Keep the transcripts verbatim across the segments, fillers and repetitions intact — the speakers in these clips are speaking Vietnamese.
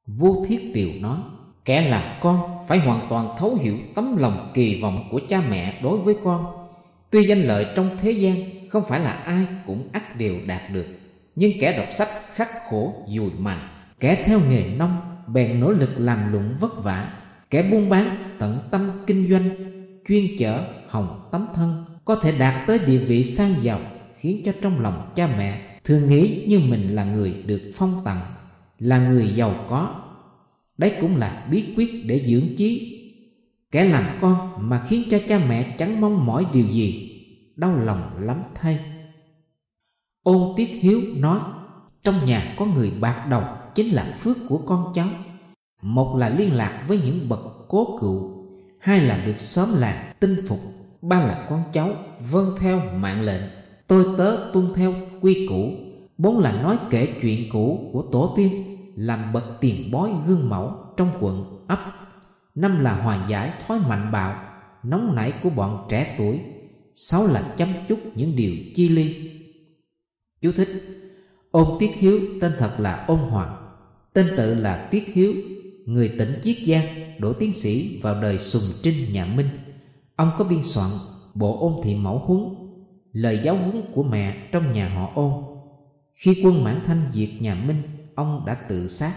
Vua Thiết Tiều nói: kẻ làm con phải hoàn toàn thấu hiểu tấm lòng kỳ vọng của cha mẹ đối với con. Tuy danh lợi trong thế gian không phải là ai cũng ắt đều đạt được, nhưng kẻ đọc sách khắc khổ dùi mài, kẻ theo nghề nông bèn nỗ lực làm lụng vất vả, kẻ buôn bán tận tâm kinh doanh, chuyên chở hồng tấm thân, có thể đạt tới địa vị sang giàu, khiến cho trong lòng cha mẹ thường nghĩ như mình là người được phong tặng, là người giàu có. Đấy cũng là bí quyết để dưỡng chí. Kẻ làm con mà khiến cho cha mẹ chẳng mong mỏi điều gì, đau lòng lắm thay. Ôn Tiết Hiếu nói: trong nhà có người bạc đầu chính là phước của con cháu. Một là liên lạc với những bậc cố cựu, hai là được xóm làng tin phục, ba là con cháu vâng theo mạng lệnh, tôi tớ tuân theo quy củ, bốn là nói kể chuyện cũ của tổ tiên, làm bậc tiền bối gương mẫu trong quận ấp, năm là hòa giải thói mạnh bạo nóng nảy của bọn trẻ tuổi, sáu là chăm chút những điều chi ly. Chú thích: Ôn Tiết Hiếu tên thật là Ôn Hoàng, tên tự là Tiết Hiếu, người tỉnh Chiết Giang, đỗ tiến sĩ vào đời Sùng Trinh nhà Minh. Ông có biên soạn bộ Ôn Thị Mẫu Huấn, lời giáo huấn của mẹ trong nhà họ Ôn. Khi quân Mãn Thanh diệt nhà Minh, ông đã tự sát.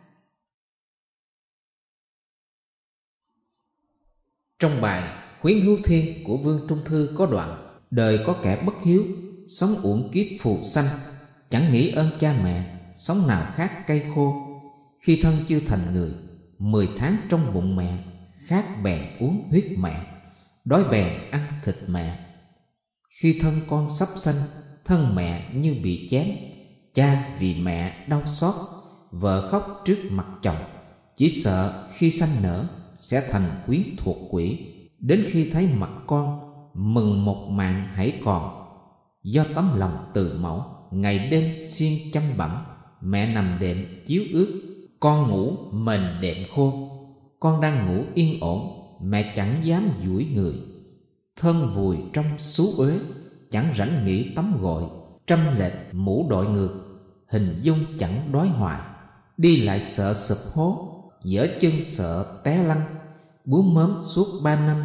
Trong bài Khuyến Hữu Thiên của Vương Trung Thư có đoạn: đời có kẻ bất hiếu, sống uổng kiếp phù sanh, chẳng nghĩ ơn cha mẹ, sống nào khác cây khô. Khi thân chưa thành người, mười tháng trong bụng mẹ, khát bèn uống huyết mẹ, đói bèn ăn thịt mẹ. Khi thân con sắp sanh, thân mẹ như bị chém, cha vì mẹ đau xót, vợ khóc trước mặt chồng, chỉ sợ khi sanh nở sẽ thành quyến thuộc quỷ. Đến khi thấy mặt con, mừng một mạng hãy còn. Do tấm lòng từ mẫu, ngày đêm xuyên chăm bẩm, mẹ nằm đệm chiếu ướt, con ngủ mền đệm khô. Con đang ngủ yên ổn, mẹ chẳng dám duỗi người, thân vùi trong xú uế, chẳng rảnh nghĩ tắm gội, trăm lệch mũ đội ngược, hình dung chẳng đói hoài. Đi lại sợ sụp hố, dở chân sợ té lăn, bú mớm suốt ba năm,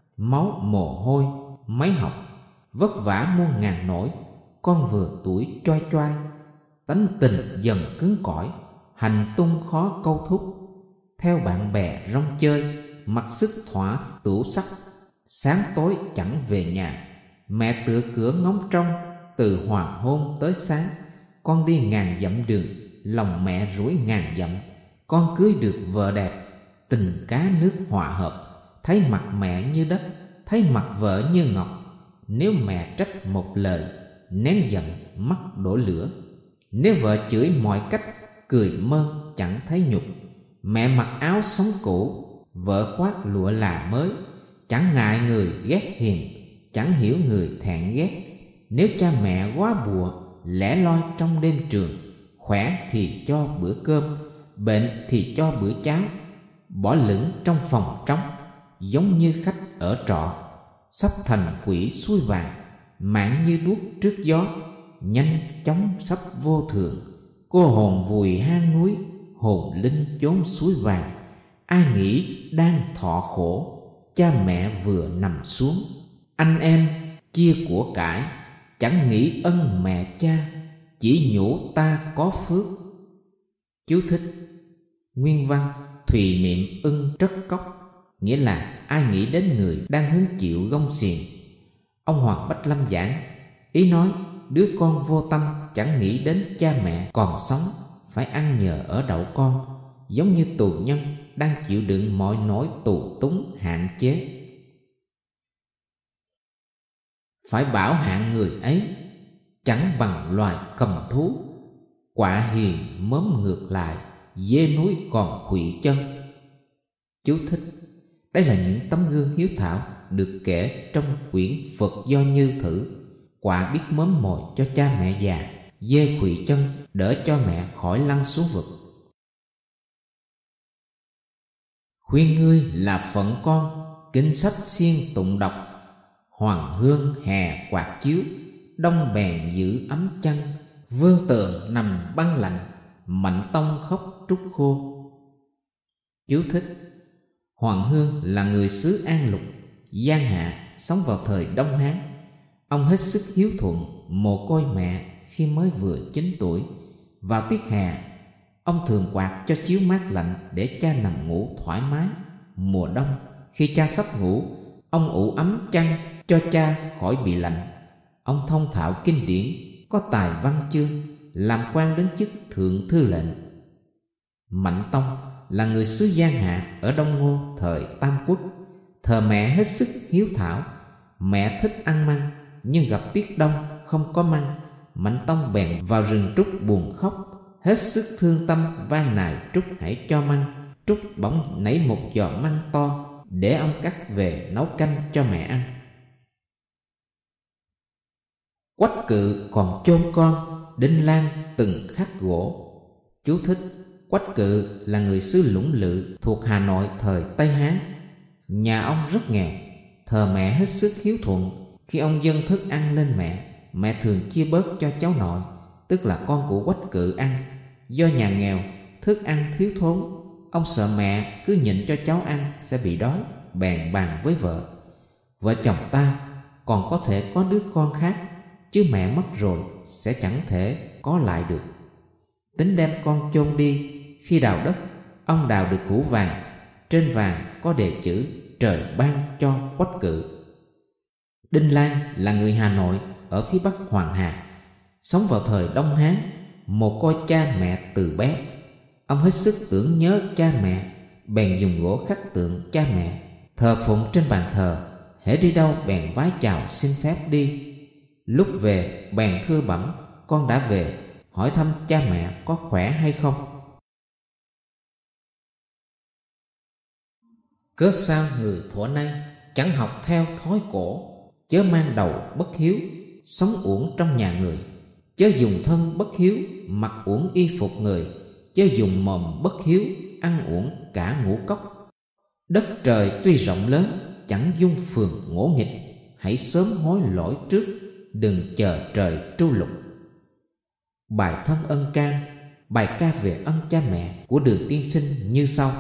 máu mồ hôi mấy học, vất vả muôn ngàn nỗi. Con vừa tuổi choai choai, tánh tình dần cứng cỏi, hành tung khó câu thúc. Theo bạn bè rong chơi, mặc sức thỏa tửu sắc, sáng tối chẳng về nhà. Mẹ tựa cửa ngóng trông, từ hoàng hôn tới sáng. Con đi ngàn dặm đường, lòng mẹ rủi ngàn dặm. Con cưới được vợ đẹp, tình cá nước hòa hợp. Thấy mặt mẹ như đất, thấy mặt vợ như ngọc. Nếu mẹ trách một lời, nén giận mắt đổ lửa. Nếu vợ chửi mọi cách, cười mơ chẳng thấy nhục. Mẹ mặc áo sống cũ, vợ khoác lụa là mới. Chẳng ngại người ghét hiền, chẳng hiểu người thẹn ghét. Nếu cha mẹ quá bùa, lẻ loi trong đêm trường, khỏe thì cho bữa cơm, bệnh thì cho bữa cháo. Bỏ lửng trong phòng trống, giống như khách ở trọ. Sắp thành quỷ suối vàng, mạng như đuốc trước gió. Nhanh chóng sắp vô thường, cô hồn vùi hang núi, hồn linh chốn suối vàng. Ai nghĩ đang thọ khổ, cha mẹ vừa nằm xuống. Anh em chia của cải, chẳng nghĩ ân mẹ cha, chỉ nhủ ta có phước. Chú thích: Nguyên văn Thùy Niệm Ưng Trất Cốc, nghĩa là ai nghĩ đến người đang hứng chịu gông xiềng. Ông Hoàng Bách Lâm giảng, ý nói đứa con vô tâm chẳng nghĩ đến cha mẹ còn sống, phải ăn nhờ ở đậu con, giống như tù nhân đang chịu đựng mọi nỗi tù túng hạn chế. Phải bảo hạn người ấy, chẳng bằng loài cầm thú. Quạ hiền mớm ngược lại, dê núi còn khuỵu chân. Chú thích: đây là những tấm gương hiếu thảo được kể trong quyển Phật Do Như Thử. Quạ biết mớm mồi cho cha mẹ già, dê khuỵu chân đỡ cho mẹ khỏi lăn xuống vực. Khuyên ngươi là phận con, kinh sách siêng tụng đọc. Hoàng hương hè quạt chiếu, đông bèn giữ ấm chăn. Vương tường nằm băng lạnh, mạnh tông khóc trút khô. Chú thích: Hoàng Hương là người xứ An Lục, Giang Hạ, sống vào thời Đông Hán. Ông hết sức hiếu thuận, mồ côi mẹ khi mới vừa chín tuổi. Vào tiết hè, ông thường quạt cho chiếu mát lạnh để cha nằm ngủ thoải mái. Mùa đông, khi cha sắp ngủ, ông ủ ấm chăn cho cha khỏi bị lạnh. Ông thông thạo kinh điển, có tài văn chương, làm quan đến chức thượng thư lệnh. Mạnh Tông là người xứ Giang Hạ ở Đông Ngô thời Tam Quốc. Thờ mẹ hết sức hiếu thảo. Mẹ thích ăn măng, nhưng gặp tiết đông không có măng. Mạnh Tông bèn vào rừng trúc buồn khóc, hết sức thương tâm van nài Trúc hãy cho măng. Trúc bỗng nảy một giò măng to để ông cắt về nấu canh cho mẹ ăn. Quách Cự còn chôn con, Đinh Lan từng khắc gỗ. Chú thích: Quách Cự là người xứ Lũng Lự thuộc Hà Nội thời Tây Hán. Nhà ông rất nghèo, thờ mẹ hết sức hiếu thuận. Khi ông dâng thức ăn lên mẹ, mẹ thường chia bớt cho cháu nội, tức là con của Quách Cự ăn. Do nhà nghèo, thức ăn thiếu thốn, ông sợ mẹ cứ nhịn cho cháu ăn sẽ bị đói, bèn bàn với vợ: Vợ chồng ta còn có thể có đứa con khác, chứ mẹ mất rồi sẽ chẳng thể có lại được. Tính đem con chôn đi. Khi đào đất, ông đào được hũ vàng, trên vàng có đề chữ trời ban cho Quách Cự. Đinh Lan là người Hà Nội ở phía bắc Hoàng Hà, sống vào thời Đông Hán, mồ côi cha mẹ từ bé. Ông hết sức tưởng nhớ cha mẹ, bèn dùng gỗ khắc tượng cha mẹ, thờ phụng trên bàn thờ. Hễ đi đâu bèn vái chào xin phép đi. Lúc về bèn thưa bẩm: Con đã về, hỏi thăm cha mẹ có khỏe hay không. Cớ sao người thuở nay chẳng học theo thói cổ, chớ mang đầu bất hiếu, sống uổng trong nhà người. Chớ dùng thân bất hiếu, mặc uổng y phục người. Chớ dùng mồm bất hiếu, ăn uổng cả ngũ cốc. Đất trời tuy rộng lớn, chẳng dung phường ngỗ nghịch. Hãy sớm hối lỗi trước, đừng chờ trời tru lục. Bài Thân Ân Can, bài ca về ân cha mẹ của Đường Tiên Sinh như sau: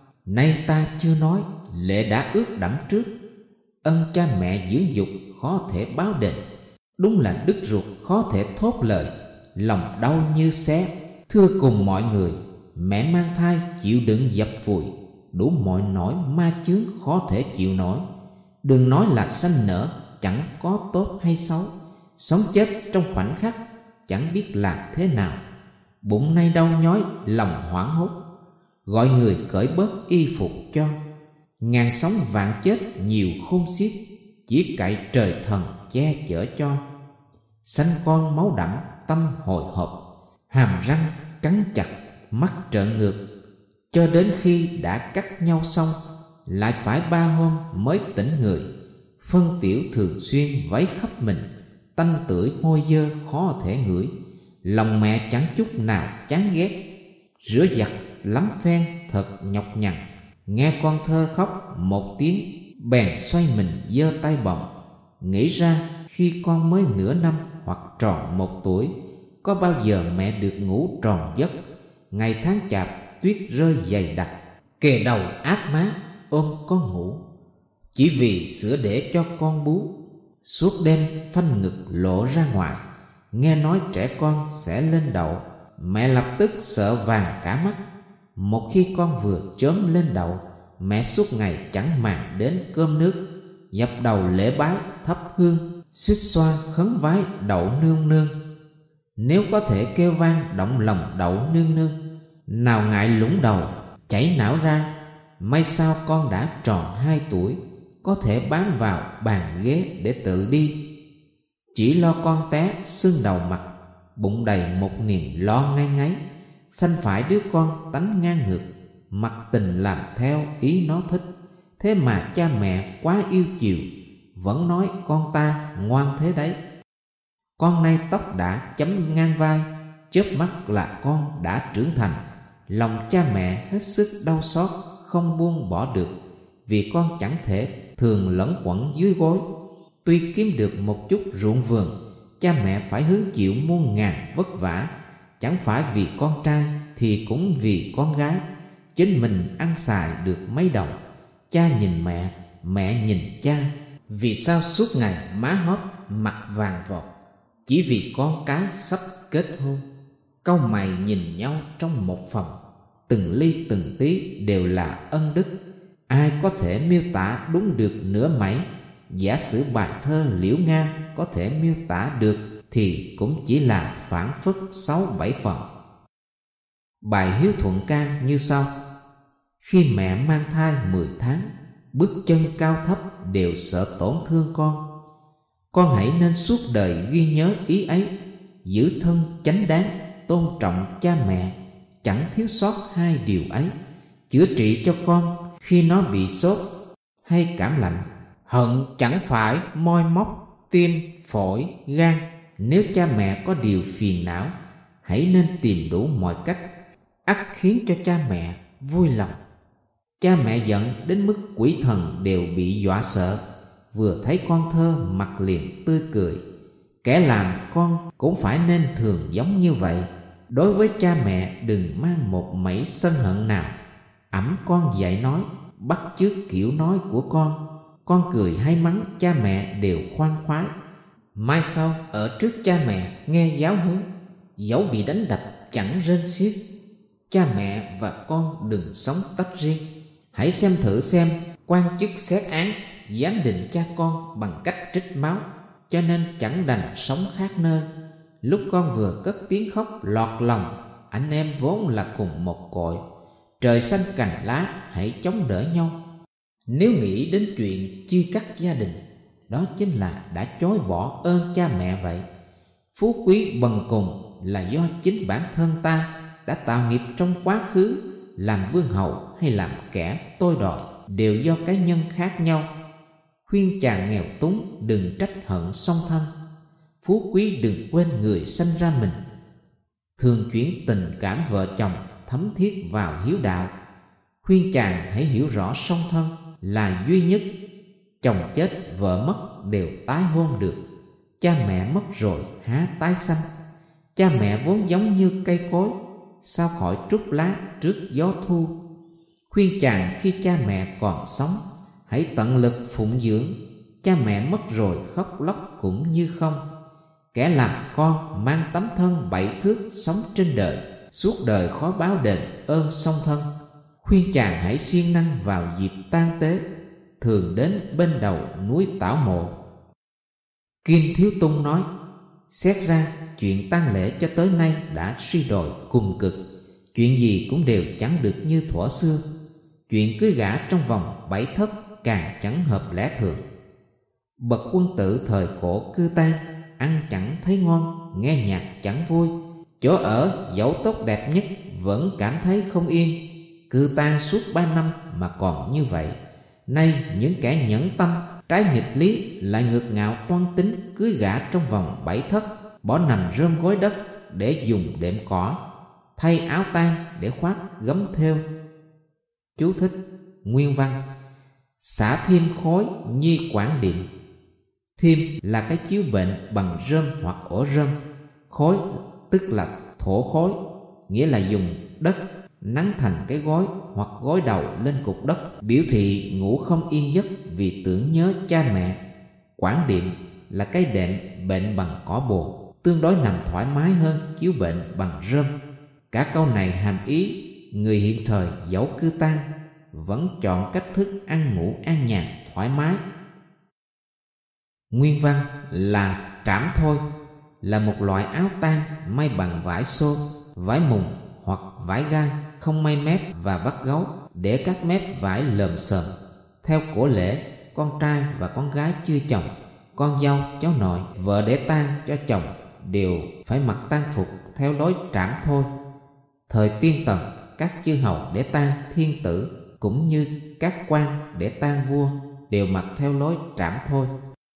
Nay ta chưa nói, lệ đã ước đẫm trước. Ân cha mẹ dưỡng dục khó thể báo đền. Đúng là đứt ruột khó thể thốt lời. Lòng đau như xé, thưa cùng mọi người. Mẹ mang thai chịu đựng dập vùi, đủ mọi nỗi ma chướng khó thể chịu nổi. Đừng nói là sanh nở, chẳng có tốt hay xấu. Sống chết trong khoảnh khắc, chẳng biết làm thế nào. Bụng nay đau nhói, lòng hoảng hốt. Gọi người cởi bớt y phục cho. Ngàn sống vạn chết nhiều khôn xiết, chỉ cậy trời thần che chở cho. Sanh con máu đẫm, tâm hồi hộp, hàm răng cắn chặt, mắt trợn ngược. Cho đến khi đã cắt nhau xong, lại phải ba hôm mới tỉnh người. Phân tiểu thường xuyên vấy khắp mình, tanh tưởi hôi dơ khó thể ngửi. Lòng mẹ chẳng chút nào chán ghét, rửa giặt lắm phen thật nhọc nhằn. Nghe con thơ khóc một tiếng, bèn xoay mình giơ tay bồng. Nghĩ ra khi con mới nửa năm hoặc tròn một tuổi, có bao giờ mẹ được ngủ tròn giấc. Ngày tháng chạp tuyết rơi dày đặc, kề đầu áp má ôm con ngủ. Chỉ vì sữa để cho con bú, suốt đêm phanh ngực lộ ra ngoài. Nghe nói trẻ con sẽ lên đậu, mẹ lập tức sợ vàng cả mắt. Một khi con vừa chớm lên đậu, mẹ suốt ngày chẳng màng đến cơm nước, dập đầu lễ bái thắp hương, suýt xoa khấn vái đậu nương nương. Nếu có thể kêu vang động lòng đậu nương nương, nào ngại lũng đầu chảy não ra. May sao con đã tròn hai tuổi, có thể bám vào bàn ghế để tự đi. Chỉ lo con té sưng đầu mặt, bụng đầy một niềm lo ngay ngáy. Sanh phải đứa con tánh ngang ngược, mặc tình làm theo ý nó thích. Thế mà cha mẹ quá yêu chiều, vẫn nói con ta ngoan thế đấy. Con nay tóc đã chấm ngang vai, chớp mắt là con đã trưởng thành. Lòng cha mẹ hết sức đau xót, không buông bỏ được. Vì con chẳng thể thường lẫn quẩn dưới gối. Tuy kiếm được một chút ruộng vườn, cha mẹ phải hứng chịu muôn ngàn vất vả. Chẳng phải vì con trai thì cũng vì con gái. chính mình ăn xài được mấy đồng. Cha nhìn mẹ, mẹ nhìn cha. Vì sao suốt ngày má hóp mặt vàng vọt, chỉ vì con cái sắp kết hôn. Cau mày nhìn nhau trong một phòng, từng ly từng tí đều là ân đức. Ai có thể miêu tả đúng được nửa mảy? Giả sử bài thơ Liễu Nga có thể miêu tả được thì cũng chỉ là phảng phất sáu bảy phần. Bài hiếu thuận ca như sau: khi mẹ mang thai mười tháng, bước chân cao thấp đều sợ tổn thương con. Con hãy nên suốt đời ghi nhớ ý ấy, giữ thân chánh đáng, tôn trọng cha mẹ, chẳng thiếu sót hai điều ấy. Chữa trị cho con khi nó bị sốt hay cảm lạnh. Hận chẳng phải moi móc tim, phổi, gan. Nếu cha mẹ có điều phiền não, hãy nên tìm đủ mọi cách ắt khiến cho cha mẹ vui lòng. Cha mẹ giận đến mức quỷ thần đều bị dọa sợ, vừa thấy con thơ mặt liền tươi cười. Kẻ làm con cũng phải nên thường giống như vậy. Đối với cha mẹ đừng mang một mảy sân hận nào. Ẵm con dạy nói, bắt chước kiểu nói của con. Con cười hay mắng cha mẹ đều khoan khoái. Mai sau ở trước cha mẹ nghe giáo huấn, dẫu bị đánh đập chẳng rên xiết. Cha mẹ và con đừng sống tách riêng. Hãy xem thử xem quan chức xét án giám định cha con bằng cách trích máu, cho nên chẳng đành sống khác nơi. Lúc con vừa cất tiếng khóc lọt lòng, anh em vốn là cùng một cội. Trời xanh cành lá, hãy chống đỡ nhau. Nếu nghĩ đến chuyện chia cắt gia đình, đó chính là đã chối bỏ ơn cha mẹ vậy. Phú quý bần cùng là do chính bản thân ta đã tạo nghiệp trong quá khứ. Làm vương hậu hay làm kẻ tôi đòi đều do cái nhân khác nhau. Khuyên chàng nghèo túng đừng trách hận song thân. Phú quý đừng quên người sanh ra mình. Thường chuyển tình cảm vợ chồng thấm thiết vào hiếu đạo. Khuyên chàng hãy hiểu rõ song thân là duy nhất. Chồng chết vợ mất đều tái hôn được. Cha mẹ mất rồi há tái sanh. Cha mẹ vốn giống như cây cối, sao khỏi trút lá trước gió thu. Khuyên chàng khi cha mẹ còn sống, hãy tận lực phụng dưỡng. Cha mẹ mất rồi khóc lóc cũng như không. Kẻ làm con mang tấm thân bảy thước sống trên đời, suốt đời khó báo đền ơn song thân. Khuyên chàng hãy siêng năng vào dịp tang tế, thường đến bên đầu núi Tảo Mộ. Kim Thiếu Tung nói: xét ra chuyện tang lễ cho tới nay đã suy đồi cùng cực. Chuyện gì cũng đều chẳng được như thuở xưa. Chuyện cưới gả trong vòng bảy thất càng chẳng hợp lẽ thường. Bậc quân tử thời cổ cư tang, ăn chẳng thấy ngon, nghe nhạc chẳng vui. Chỗ ở dẫu tốt đẹp nhất vẫn cảm thấy không yên. Cư tang suốt ba năm mà còn như vậy. Nay những kẻ nhẫn tâm trái nghịch lý lại ngược ngạo toan tính cưới gả trong vòng bảy thất, bỏ nằm rơm gối đất để dùng đệm cỏ, thay áo tang để khoác gấm thêu. Chú thích nguyên văn: xả thiêm khối nhi quản điện. Thiêm là cái chiếu bệnh bằng rơm hoặc ổ rơm. Khối tức là thổ khối, nghĩa là dùng đất nắn thành cái gối hoặc gối đầu lên cục đất, biểu thị ngủ không yên giấc vì tưởng nhớ cha mẹ. Quản điện là cái đệm bệnh bằng cỏ bồ, tương đối nằm thoải mái hơn chiếu bệnh bằng rơm. Cả câu này hàm ý người hiện thời dẫu cư tang vẫn chọn cách thức ăn ngủ an nhàn thoải mái. Nguyên văn là trảm thôi, là một loại áo tang may bằng vải xô, vải mùng hoặc vải gai, không may mép và vắt gấu, để các mép vải lờm xờm. Theo cổ lễ, con trai và con gái chưa chồng, con dâu cháu nội, vợ để tang cho chồng đều phải mặc tang phục theo lối trảm thôi. Thời Tiên Tần, các chư hầu để tang thiên tử cũng như các quan để tang vua đều mặc theo lối trảm thôi.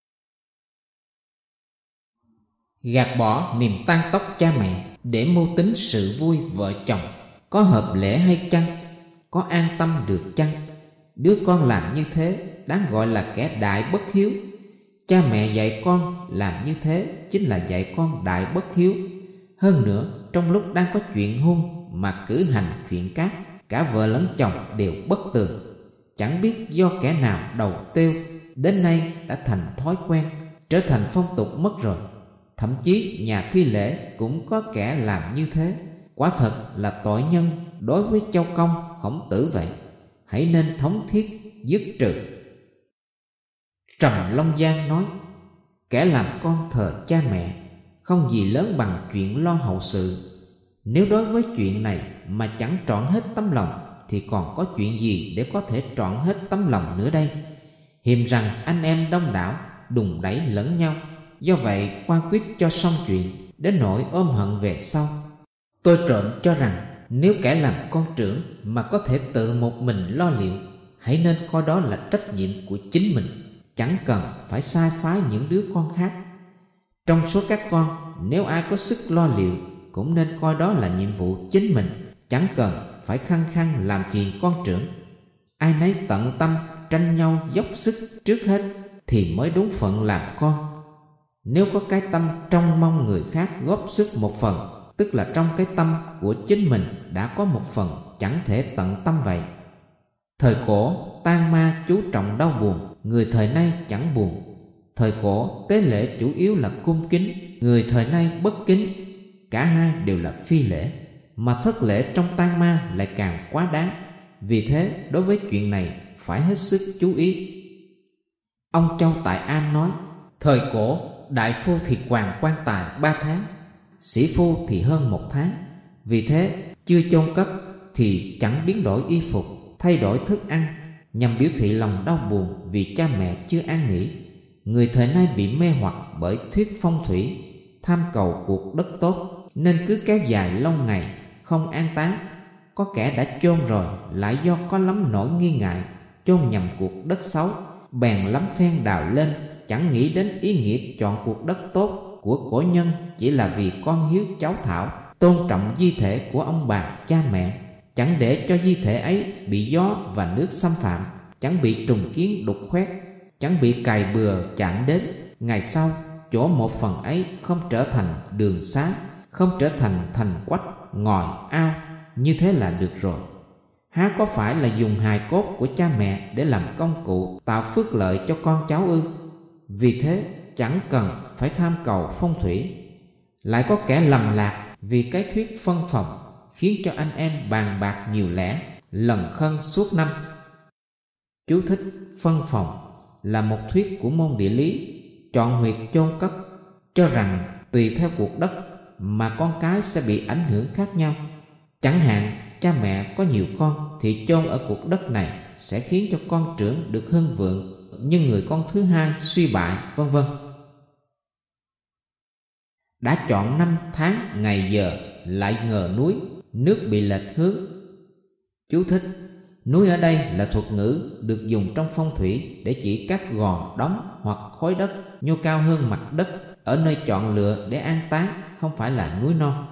Gạt bỏ niềm tang tóc cha mẹ để mưu tính sự vui vợ chồng, có hợp lễ hay chăng? Có an tâm được chăng? Đứa con làm như thế đáng gọi là kẻ đại bất hiếu. Cha mẹ dạy con làm như thế chính là dạy con đại bất hiếu. Hơn nữa, trong lúc đang có chuyện hôn mà cử hành chuyện cát, cả vợ lẫn chồng đều bất tường. Chẳng biết do kẻ nào đầu tiêu, đến nay đã thành thói quen, trở thành phong tục mất rồi. Thậm chí nhà thi lễ cũng có kẻ làm như thế. Quả thật là tội nhân đối với Châu Công, Khổng Tử vậy. Hãy nên thống thiết dứt trừ. Trầm Long Giang nói: kẻ làm con thờ cha mẹ không gì lớn bằng chuyện lo hậu sự. Nếu đối với chuyện này mà chẳng trọn hết tấm lòng, thì còn có chuyện gì để có thể trọn hết tấm lòng nữa đây? Hiềm rằng anh em đông đảo đùn đẩy lẫn nhau, do vậy qua quyết cho xong chuyện, đến nỗi ôm hận về sau. Tôi trộm cho rằng nếu kẻ làm con trưởng mà có thể tự một mình lo liệu, hãy nên coi đó là trách nhiệm của chính mình, chẳng cần phải sai phái những đứa con khác. Trong số các con, nếu ai có sức lo liệu, cũng nên coi đó là nhiệm vụ chính mình, chẳng cần phải khăng khăng làm phiền con trưởng. Ai nấy tận tâm tranh nhau dốc sức trước hết thì mới đúng phận làm con. Nếu có cái tâm trông mong người khác góp sức một phần, tức là trong cái tâm của chính mình đã có một phần chẳng thể tận tâm vậy. Thời cổ tang ma chú trọng đau buồn, người thời nay chẳng buồn. Thời cổ tế lễ chủ yếu là cung kính, người thời nay bất kính. Cả hai đều là phi lễ, mà thất lễ trong tang ma lại càng quá đáng. Vì thế đối với chuyện này phải hết sức chú ý. Ông Châu Tại Am nói: thời cổ đại phu thì hoàng quan tài ba tháng, sĩ phu thì hơn một tháng. Vì thế chưa chôn cất thì chẳng biến đổi y phục, thay đổi thức ăn, nhằm biểu thị lòng đau buồn vì cha mẹ chưa an nghỉ. Người thời nay bị mê hoặc bởi thuyết phong thủy, tham cầu cuộc đất tốt, nên cứ kéo dài lâu ngày không an táng. Có kẻ đã chôn rồi, lại do có lắm nỗi nghi ngại chôn nhầm cuộc đất xấu, bèn lắm phen đào lên, chẳng nghĩ đến ý nghĩa chọn cuộc đất tốt của cổ nhân chỉ là vì con hiếu cháu thảo, tôn trọng di thể của ông bà cha mẹ, chẳng để cho di thể ấy bị gió và nước xâm phạm, chẳng bị trùng kiến đục khoét, chẳng bị cày bừa chạm đến. Ngày sau chỗ một phần ấy không trở thành đường xá, không trở thành thành quách, ngòi, ao, như thế là được rồi. Há có phải là dùng hài cốt của cha mẹ để làm công cụ tạo phước lợi cho con cháu ư? Vì thế chẳng cần phải tham cầu phong thủy. Lại có kẻ lầm lạc vì cái thuyết phân phòng, khiến cho anh em bàn bạc nhiều lẽ, lần khân suốt năm. Chú thích: phân phòng là một thuyết của môn địa lý, chọn huyệt chôn cất, cho rằng tùy theo cuộc đất mà con cái sẽ bị ảnh hưởng khác nhau. Chẳng hạn cha mẹ có nhiều con thì chôn ở cuộc đất này sẽ khiến cho con trưởng được hưng vượng, nhưng người con thứ hai suy bại, vân vân. Đã chọn năm tháng ngày giờ lại ngờ núi, nước bị lệch hướng. Chú thích: núi ở đây là thuật ngữ được dùng trong phong thủy để chỉ các gò đóng hoặc khối đất nhô cao hơn mặt đất ở nơi chọn lựa để an táng, không phải là núi non.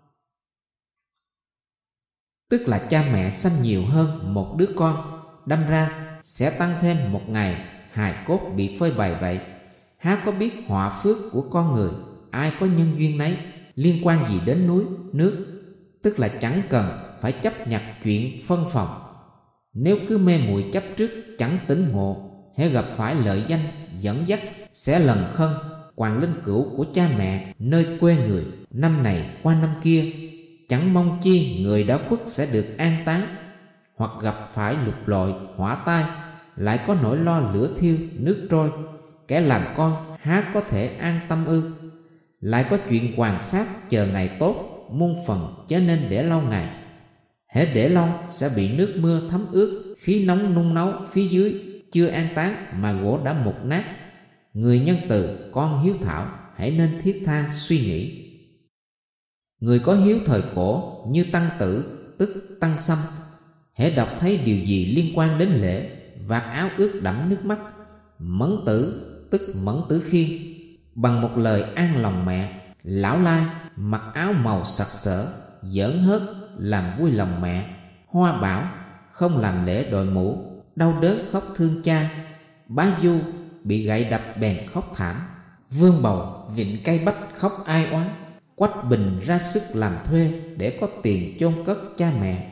Tức là cha mẹ sanh nhiều hơn một đứa con, đâm ra sẽ tăng thêm một ngày hài cốt bị phơi bày vậy. Há có biết họa phước của con người, ai có nhân duyên nấy, liên quan gì đến núi, nước. Tức là chẳng cần phải chấp nhặt chuyện phân phòng. Nếu cứ mê muội chấp trước, chẳng tỉnh ngộ, hễ gặp phải lợi danh dẫn dắt, sẽ lần khân quàng linh cữu của cha mẹ nơi quê người, năm này qua năm kia, chẳng mong chi người đã khuất sẽ được an táng. Hoặc gặp phải lục lội, hỏa tai, lại có nỗi lo lửa thiêu, nước trôi, kẻ làm con há có thể an tâm ư? Lại có chuyện quan sát chờ ngày tốt, muôn phần chớ nên để lâu ngày. Hễ để lâu sẽ bị nước mưa thấm ướt, khí nóng nung nấu phía dưới, chưa an táng mà gỗ đã mục nát. Người nhân từ, con hiếu thảo, hãy nên thiết tha suy nghĩ. Người có hiếu thời cổ như Tăng Tử, tức Tăng Sâm, hễ đọc thấy điều gì liên quan đến lễ, vạt áo ướt đẫm nước mắt. Mẫn Tử, tức Mẫn Tử Khiên, bằng một lời an lòng mẹ. Lão Lai, mặc áo màu sặc sỡ, giỡn hớt làm vui lòng mẹ. Hoa Bảo, không làm lễ đội mũ, đau đớn khóc thương cha. Bá Du, bị gậy đập bèn khóc thảm. Vương Bầu, vịn cây bách khóc ai oán. Quách Bình ra sức làm thuê để có tiền chôn cất cha mẹ.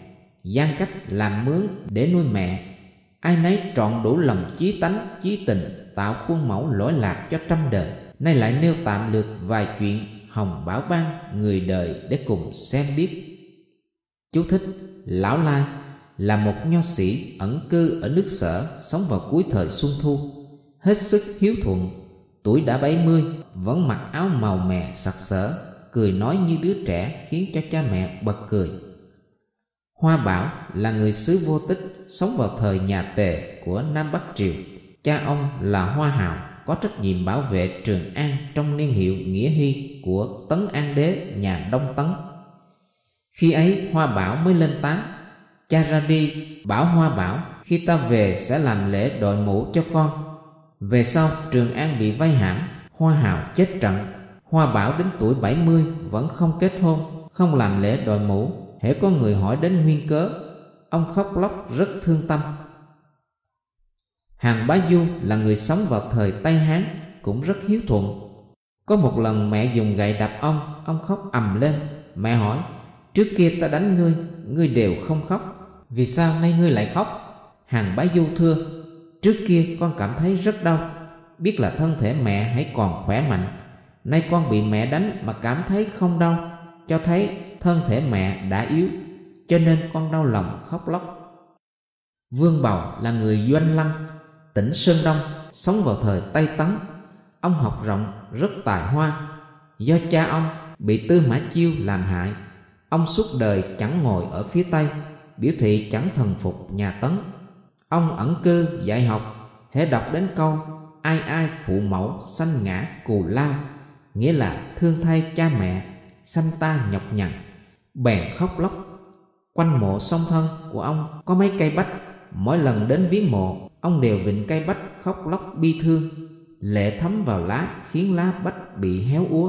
gian cách làm mướn để nuôi mẹ. Ai nấy trọn đủ lòng chí tánh, chí tình, tạo khuôn mẫu lỗi lạc cho trăm đời. Nay lại nêu tạm lược vài chuyện hồng bảo ban người đời để cùng xem biết. Chú thích: Lão Lai là một nho sĩ ẩn cư ở nước Sở, sống vào cuối thời Xuân Thu, hết sức hiếu thuận. Tuổi đã bảy mươi, vẫn mặc áo màu mè sặc sỡ, cười nói như đứa trẻ, khiến cho cha mẹ bật cười. Hoa Bảo là người xứ Vô Tích, sống vào thời nhà Tề của Nam Bắc Triều. Cha ông là Hoa Hào, có trách nhiệm bảo vệ Trường An trong niên hiệu Nghĩa Hy của Tấn An Đế nhà Đông Tấn. Khi ấy Hoa Bảo mới lên tám. Cha ra đi, bảo Hoa Bảo khi ta về sẽ làm lễ đội mũ cho con. Về sau Trường An bị vây hãm, Hoa Hào chết trận. Hoa Bảo đến tuổi bảy mươi vẫn không kết hôn, không làm lễ đội mũ. Hễ có người hỏi đến nguyên cớ, ông khóc lóc rất thương tâm. Hàn Bá Du là người sống vào thời Tây Hán, cũng rất hiếu thuận. Có một lần mẹ dùng gậy đập ông, ông khóc ầm lên. Mẹ hỏi: trước kia ta đánh ngươi, ngươi đều không khóc, vì sao nay ngươi lại khóc? Hàn Bá Du thưa: trước kia con cảm thấy rất đau, biết là thân thể mẹ hãy còn khỏe mạnh. Nay con bị mẹ đánh mà cảm thấy không đau, cho thấy thân thể mẹ đã yếu, cho nên con đau lòng khóc lóc. Vương Bầu là người Doanh Lâm, tỉnh Sơn Đông, sống vào thời Tây Tấn. Ông học rộng, rất tài hoa. Do cha ông bị Tư Mã Chiêu làm hại, ông suốt đời chẳng ngồi ở phía Tây, biểu thị chẳng thần phục nhà Tấn. Ông ẩn cư dạy học, hễ đọc đến câu ai ai phụ mẫu sanh ngã cù lao, nghĩa là thương thay cha mẹ sanh ta nhọc nhằn, bèn khóc lóc. Quanh mộ song thân của ông có mấy cây bách, mỗi lần đến viếng mộ, ông đều vịn cây bách khóc lóc bi thương. Lệ thấm vào lá, khiến lá bách bị héo úa.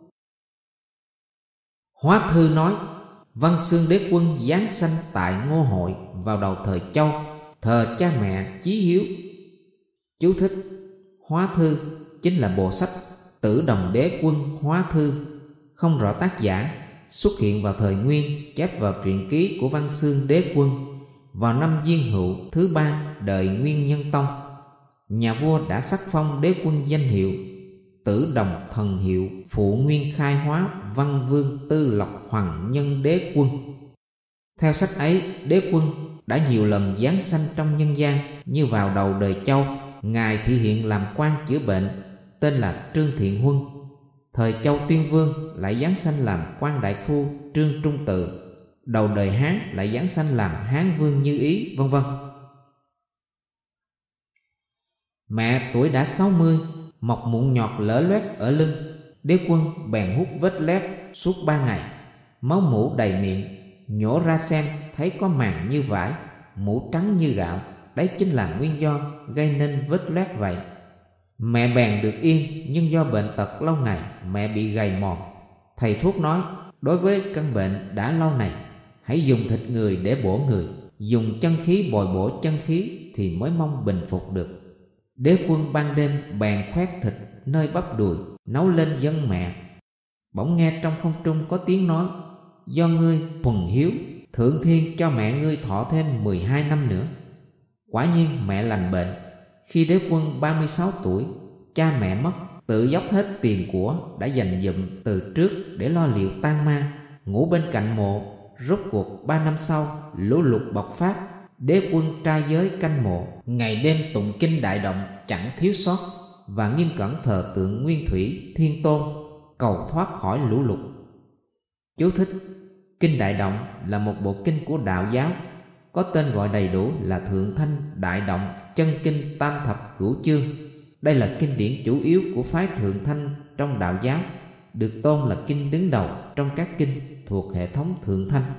Hóa Thư nói: Văn Xương Đế Quân giáng sanh tại Ngô Hội vào đầu thời Châu, thờ cha mẹ chí hiếu. Chú thích: Hóa Thư chính là bộ sách Tử Đồng Đế Quân Hóa Thư, không rõ tác giả, xuất hiện vào thời Nguyên, chép vào truyện ký của Văn Xương Đế Quân vào năm Diên Hữu thứ ba đời Nguyên Nhân Tông. Nhà vua đã sắc phong đế quân danh hiệu Tử Đồng Thần Hiệu Phụ Nguyên Khai Hóa Văn Vương Tư Lộc Hoàng Nhân Đế Quân. Theo sách ấy, đế quân đã nhiều lần giáng sanh trong nhân gian, như vào đầu đời Châu, ngài thị hiện làm quan chữa bệnh, tên là Trương Thiện Huân. Thời Châu Tuyên Vương lại giáng sanh làm quan đại phu Trương Trung Tự. Đầu đời Hán lại giáng sanh làm Hán Vương Như Ý, vân vân. Mẹ tuổi đã sáu mươi, mọc mụn nhọt lở loét ở lưng. Đế quân bèn hút vết loét suốt ba ngày, máu mủ đầy miệng. Nhổ ra xem thấy có màng như vải, mũ trắng như gạo. Đấy chính là nguyên do gây nên vết loét vậy. Mẹ bèn được yên, nhưng do bệnh tật lâu ngày, mẹ bị gầy mòn. Thầy thuốc nói, đối với căn bệnh đã lâu này, hãy dùng thịt người để bổ người, dùng chân khí bồi bổ chân khí thì mới mong bình phục được. Đế quân ban đêm bèn khoét thịt nơi bắp đùi, nấu lên dâng mẹ. Bỗng nghe trong không trung có tiếng nói: do ngươi thuần hiếu, thượng thiên cho mẹ ngươi thọ thêm mười hai năm nữa. Quả nhiên mẹ lành bệnh. Khi đế quân ba mươi sáu tuổi, cha mẹ mất, tự dốc hết tiền của đã dành dụm từ trước để lo liệu tang ma, ngủ bên cạnh mộ. Rốt cuộc ba năm sau, lũ lụt bộc phát. Đế quân trai giới canh mộ, ngày đêm tụng kinh đại động chẳng thiếu sót, và nghiêm cẩn thờ tượng Nguyên Thủy Thiên Tôn, cầu thoát khỏi lũ lụt. Chú thích: Kinh Đại Động là một bộ kinh của đạo giáo, có tên gọi đầy đủ là Thượng Thanh Đại Động Chân Kinh Tam Thập Cửu Chương. Đây là kinh điển chủ yếu của phái Thượng Thanh trong đạo giáo, được tôn là kinh đứng đầu trong các kinh thuộc hệ thống Thượng Thanh.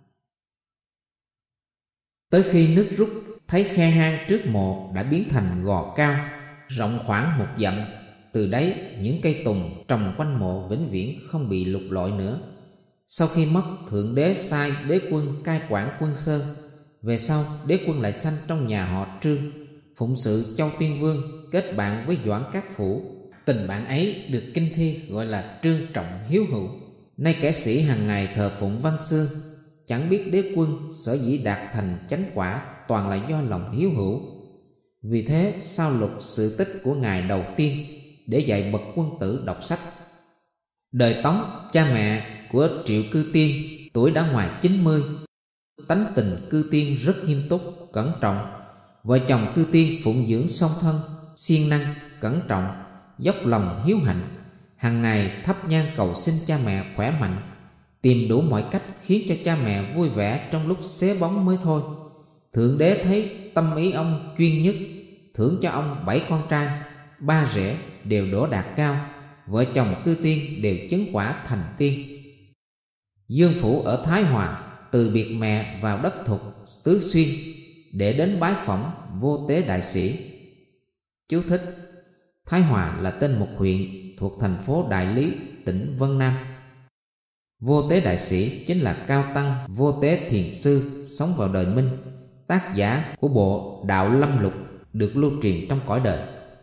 Tới khi nước rút, thấy khe hang trước mộ đã biến thành gò cao, rộng khoảng một dặm. Từ đấy những cây tùng trồng quanh mộ vĩnh viễn không bị lục lọi nữa. Sau khi mất, thượng đế sai đế quân cai quản Quân Sơn. Về sau, đế quân lại sanh trong nhà họ Trương, phụng sự Châu Tuyên Vương, kết bạn với Doãn Các Phủ. Tình bạn ấy được kinh thi gọi là Trương Trọng Hiếu Hữu. Nay kẻ sĩ hàng ngày thờ phụng Văn Xương, chẳng biết đế quân sở dĩ đạt thành chánh quả toàn là do lòng hiếu hữu. Vì thế sao lục sự tích của ngài đầu tiên để dạy bậc quân tử đọc sách. Đời Tống, cha mẹ của Triệu Cư Tiên tuổi đã ngoài chín mươi. Tánh tình Cư Tiên rất nghiêm túc, cẩn trọng. Vợ chồng Cư Tiên phụng dưỡng song thân, siêng năng, cẩn trọng, dốc lòng hiếu hạnh, hàng ngày thắp nhang cầu xin cha mẹ khỏe mạnh, tìm đủ mọi cách khiến cho cha mẹ vui vẻ trong lúc xế bóng mới thôi. Thượng đế thấy tâm ý ông chuyên nhất, thưởng cho ông bảy con trai, ba rể đều đỗ đạt cao, vợ chồng Cư Tiên đều chứng quả thành tiên. Dương Phủ ở Thái Hòa từ biệt mẹ vào đất Thục, Tứ Xuyên để đến bái phỏng Vô Tế đại sĩ. Chú thích: Thái Hòa là tên một huyện thuộc thành phố Đại Lý, tỉnh Vân Nam. Vô Tế đại sĩ chính là cao tăng Vô Tế Thiền sư sống vào đời Minh, tác giả của bộ Đạo Lâm Lục được lưu truyền trong cõi đời.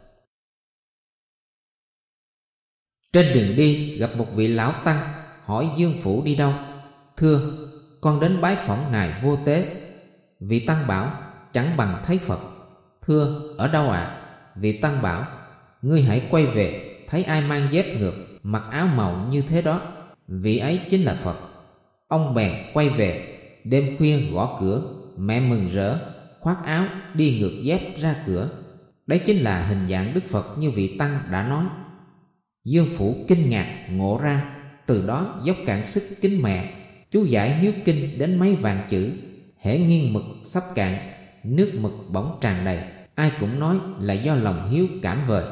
Trên đường đi gặp một vị lão tăng, hỏi Dương Phủ đi đâu. Thưa, con đến bái phỏng ngài Vô Tế. Vị tăng bảo, chẳng bằng thấy Phật. Thưa, ở đâu ạ? À? Vị tăng bảo, ngươi hãy quay về, thấy ai mang dép ngược, mặc áo màu như thế đó, vị ấy chính là Phật. Ông bèn quay về, đêm khuya gõ cửa, mẹ mừng rỡ, khoác áo đi ngược dép ra cửa. Đấy chính là hình dạng Đức Phật như vị tăng đã nói. Dương Phủ kinh ngạc ngộ ra, từ đó dốc cạn sức kính mẹ. Chú giải hiếu kinh đến mấy vạn chữ, hễ nghiêng mực sắp cạn, nước mực bỗng tràn đầy. Ai cũng nói là do lòng hiếu cảm vời.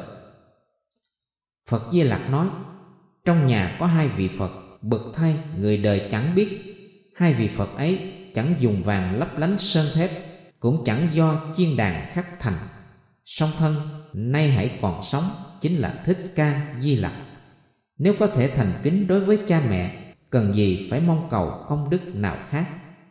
Phật Di Lặc nói, trong nhà có hai vị Phật, bực thay người đời chẳng biết. Hai vị Phật ấy chẳng dùng vàng lấp lánh sơn thép, cũng chẳng do chiên đàn khắc thành. Song thân nay hãy còn sống chính là Thích Ca Di Lặc. Nếu có thể thành kính đối với cha mẹ, cần gì phải mong cầu công đức nào khác.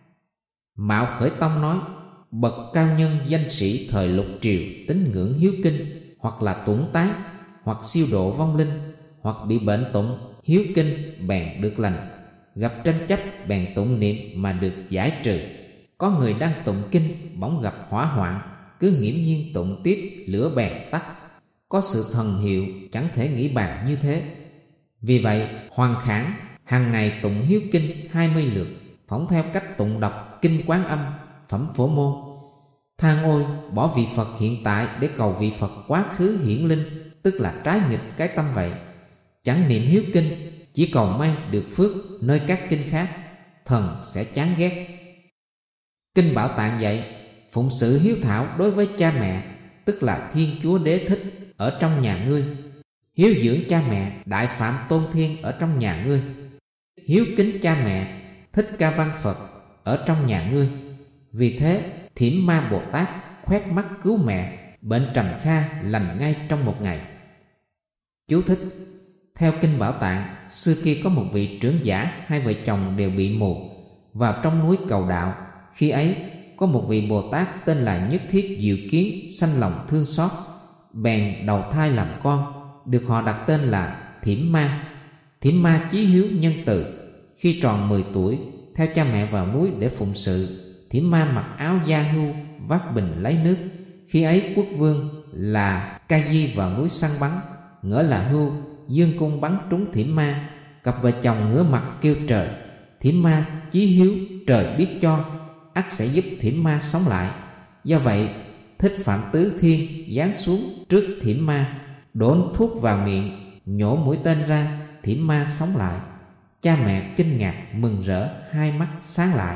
Mạo Khởi Tông nói, bậc cao nhân danh sĩ thời Lục Triều tín ngưỡng hiếu kinh, hoặc là tụng tán, hoặc siêu độ vong linh, hoặc bị bệnh tụng hiếu kinh bèn được lành, gặp tranh chấp bèn tụng niệm mà được giải trừ. Có người đang tụng kinh bỗng gặp hỏa hoạn, cứ nghiễm nhiên tụng tiếp lửa bèn tắt. Có sự thần hiệu chẳng thể nghĩ bàn như thế. Vì vậy Hoàng Khảng hàng ngày tụng hiếu kinh hai mươi lượt, phỏng theo cách tụng đọc kinh Quán Âm, phẩm Phổ Môn. Than ôi, bỏ vị Phật hiện tại để cầu vị Phật quá khứ hiển linh, tức là trái nghịch cái tâm vậy. Chẳng niệm hiếu kinh, chỉ cầu may được phước nơi các kinh khác, thần sẽ chán ghét. Kinh Bảo Tạng dạy, phụng sự hiếu thảo đối với cha mẹ, tức là Thiên Chúa Đế thích ở trong nhà ngươi. Hiếu dưỡng cha mẹ, Đại Phạm Tôn Thiên ở trong nhà ngươi. Hiếu kính cha mẹ, Thích Ca Văn Phật ở trong nhà ngươi. Vì thế Thiểm Ma Bồ Tát khoét mắt cứu mẹ, bệnh trầm kha lành ngay trong một ngày. Chú thích: theo Kinh Bảo Tạng, xưa kia có một vị trưởng giả, hai vợ chồng đều bị mù, vào trong núi cầu đạo. Khi ấy có một vị Bồ Tát tên là Nhất Thiết Diệu Kiến sanh lòng thương xót, bèn đầu thai làm con, được họ đặt tên là Thiểm Ma. Thiểm Ma chí hiếu nhân từ. Khi tròn mười tuổi, theo cha mẹ vào núi để phụng sự. Thiểm Ma mặc áo da hưu, vác bình lấy nước. Khi ấy quốc vương là Ca Di vào núi săn bắn, ngỡ là hưu, dương cung bắn trúng Thiểm Ma. Cặp vợ chồng ngửa mặt kêu trời. Thiểm Ma chí hiếu, trời biết cho, ắt sẽ giúp Thiểm Ma sống lại. Do vậy Thích Phạm Tứ Thiên giáng xuống trước Thiểm Ma, đổ thuốc vào miệng, nhổ mũi tên ra, Thiểm Ma sống lại. Cha mẹ kinh ngạc mừng rỡ, hai mắt sáng lại.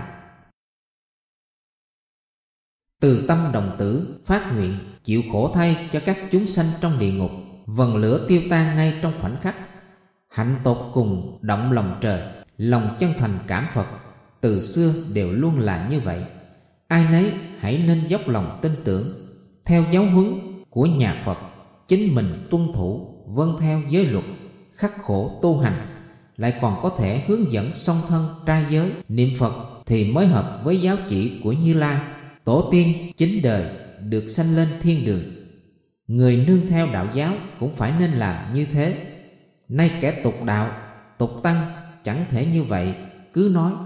Từ tâm đồng tử phát nguyện, chịu khổ thay cho các chúng sanh trong địa ngục, vần lửa tiêu tan ngay trong khoảnh khắc. Hạnh tột cùng động lòng trời, lòng chân thành cảm Phật, từ xưa đều luôn là như vậy. Ai nấy hãy nên dốc lòng tin tưởng, theo giáo huấn của nhà Phật, chính mình tuân thủ, vâng theo giới luật, khắc khổ tu hành, lại còn có thể hướng dẫn song thân trai giới niệm Phật, thì mới hợp với giáo chỉ của Như Lai, tổ tiên chín đời được sanh lên thiên đường. Người nương theo đạo giáo cũng phải nên làm như thế. Nay kẻ tục đạo, tục tăng chẳng thể như vậy, cứ nói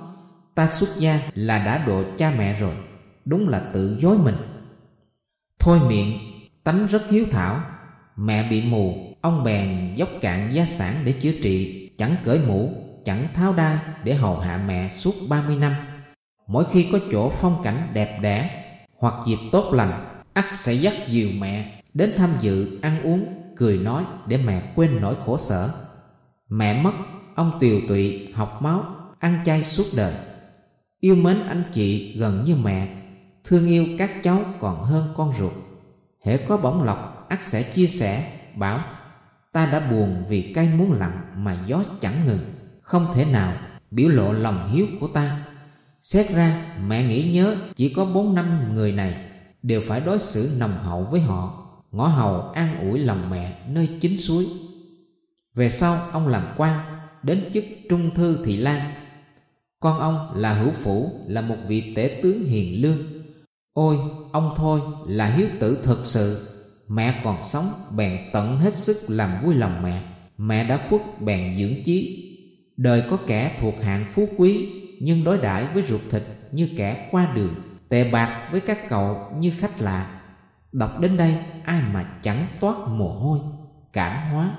ta xuất gia là đã độ cha mẹ rồi, đúng là tự dối mình. Thôi miệng, tánh rất hiếu thảo. Mẹ bị mù, ông bèn dốc cạn gia sản để chữa trị, chẳng cởi mũ, chẳng tháo đai để hầu hạ mẹ suốt ba mươi năm. Mỗi khi có chỗ phong cảnh đẹp đẽ hoặc dịp tốt lành, ắt sẽ dắt dìu mẹ đến tham dự, ăn uống, cười nói để mẹ quên nỗi khổ sở. Mẹ mất, ông tiều tụy, học máu, ăn chay suốt đời. Yêu mến anh chị gần như mẹ, thương yêu các cháu còn hơn con ruột. hễ có bổng lộc ắt sẽ chia sẻ, bảo ta đã buồn vì cây muốn lặng mà gió chẳng ngừng, không thể nào biểu lộ lòng hiếu của ta. Xét ra mẹ nghĩ nhớ chỉ có bốn năm người này đều phải đối xử nồng hậu với họ, ngõ hầu an ủi lòng mẹ nơi chính suối. Về sau ông làm quan, đến chức trung thư thị lang. Con ông là Hữu Phủ, là một vị tể tướng hiền lương. Ôi, ông thôi là hiếu tử thực sự. Mẹ còn sống bèn tận hết sức làm vui lòng mẹ. Mẹ đã khuất bèn dưỡng chí. Đời có kẻ thuộc hạng phú quý, nhưng đối đãi với ruột thịt như kẻ qua đường, tệ bạc với các cậu như khách lạ. Đọc đến đây ai mà chẳng toát mồ hôi, cảm hóa.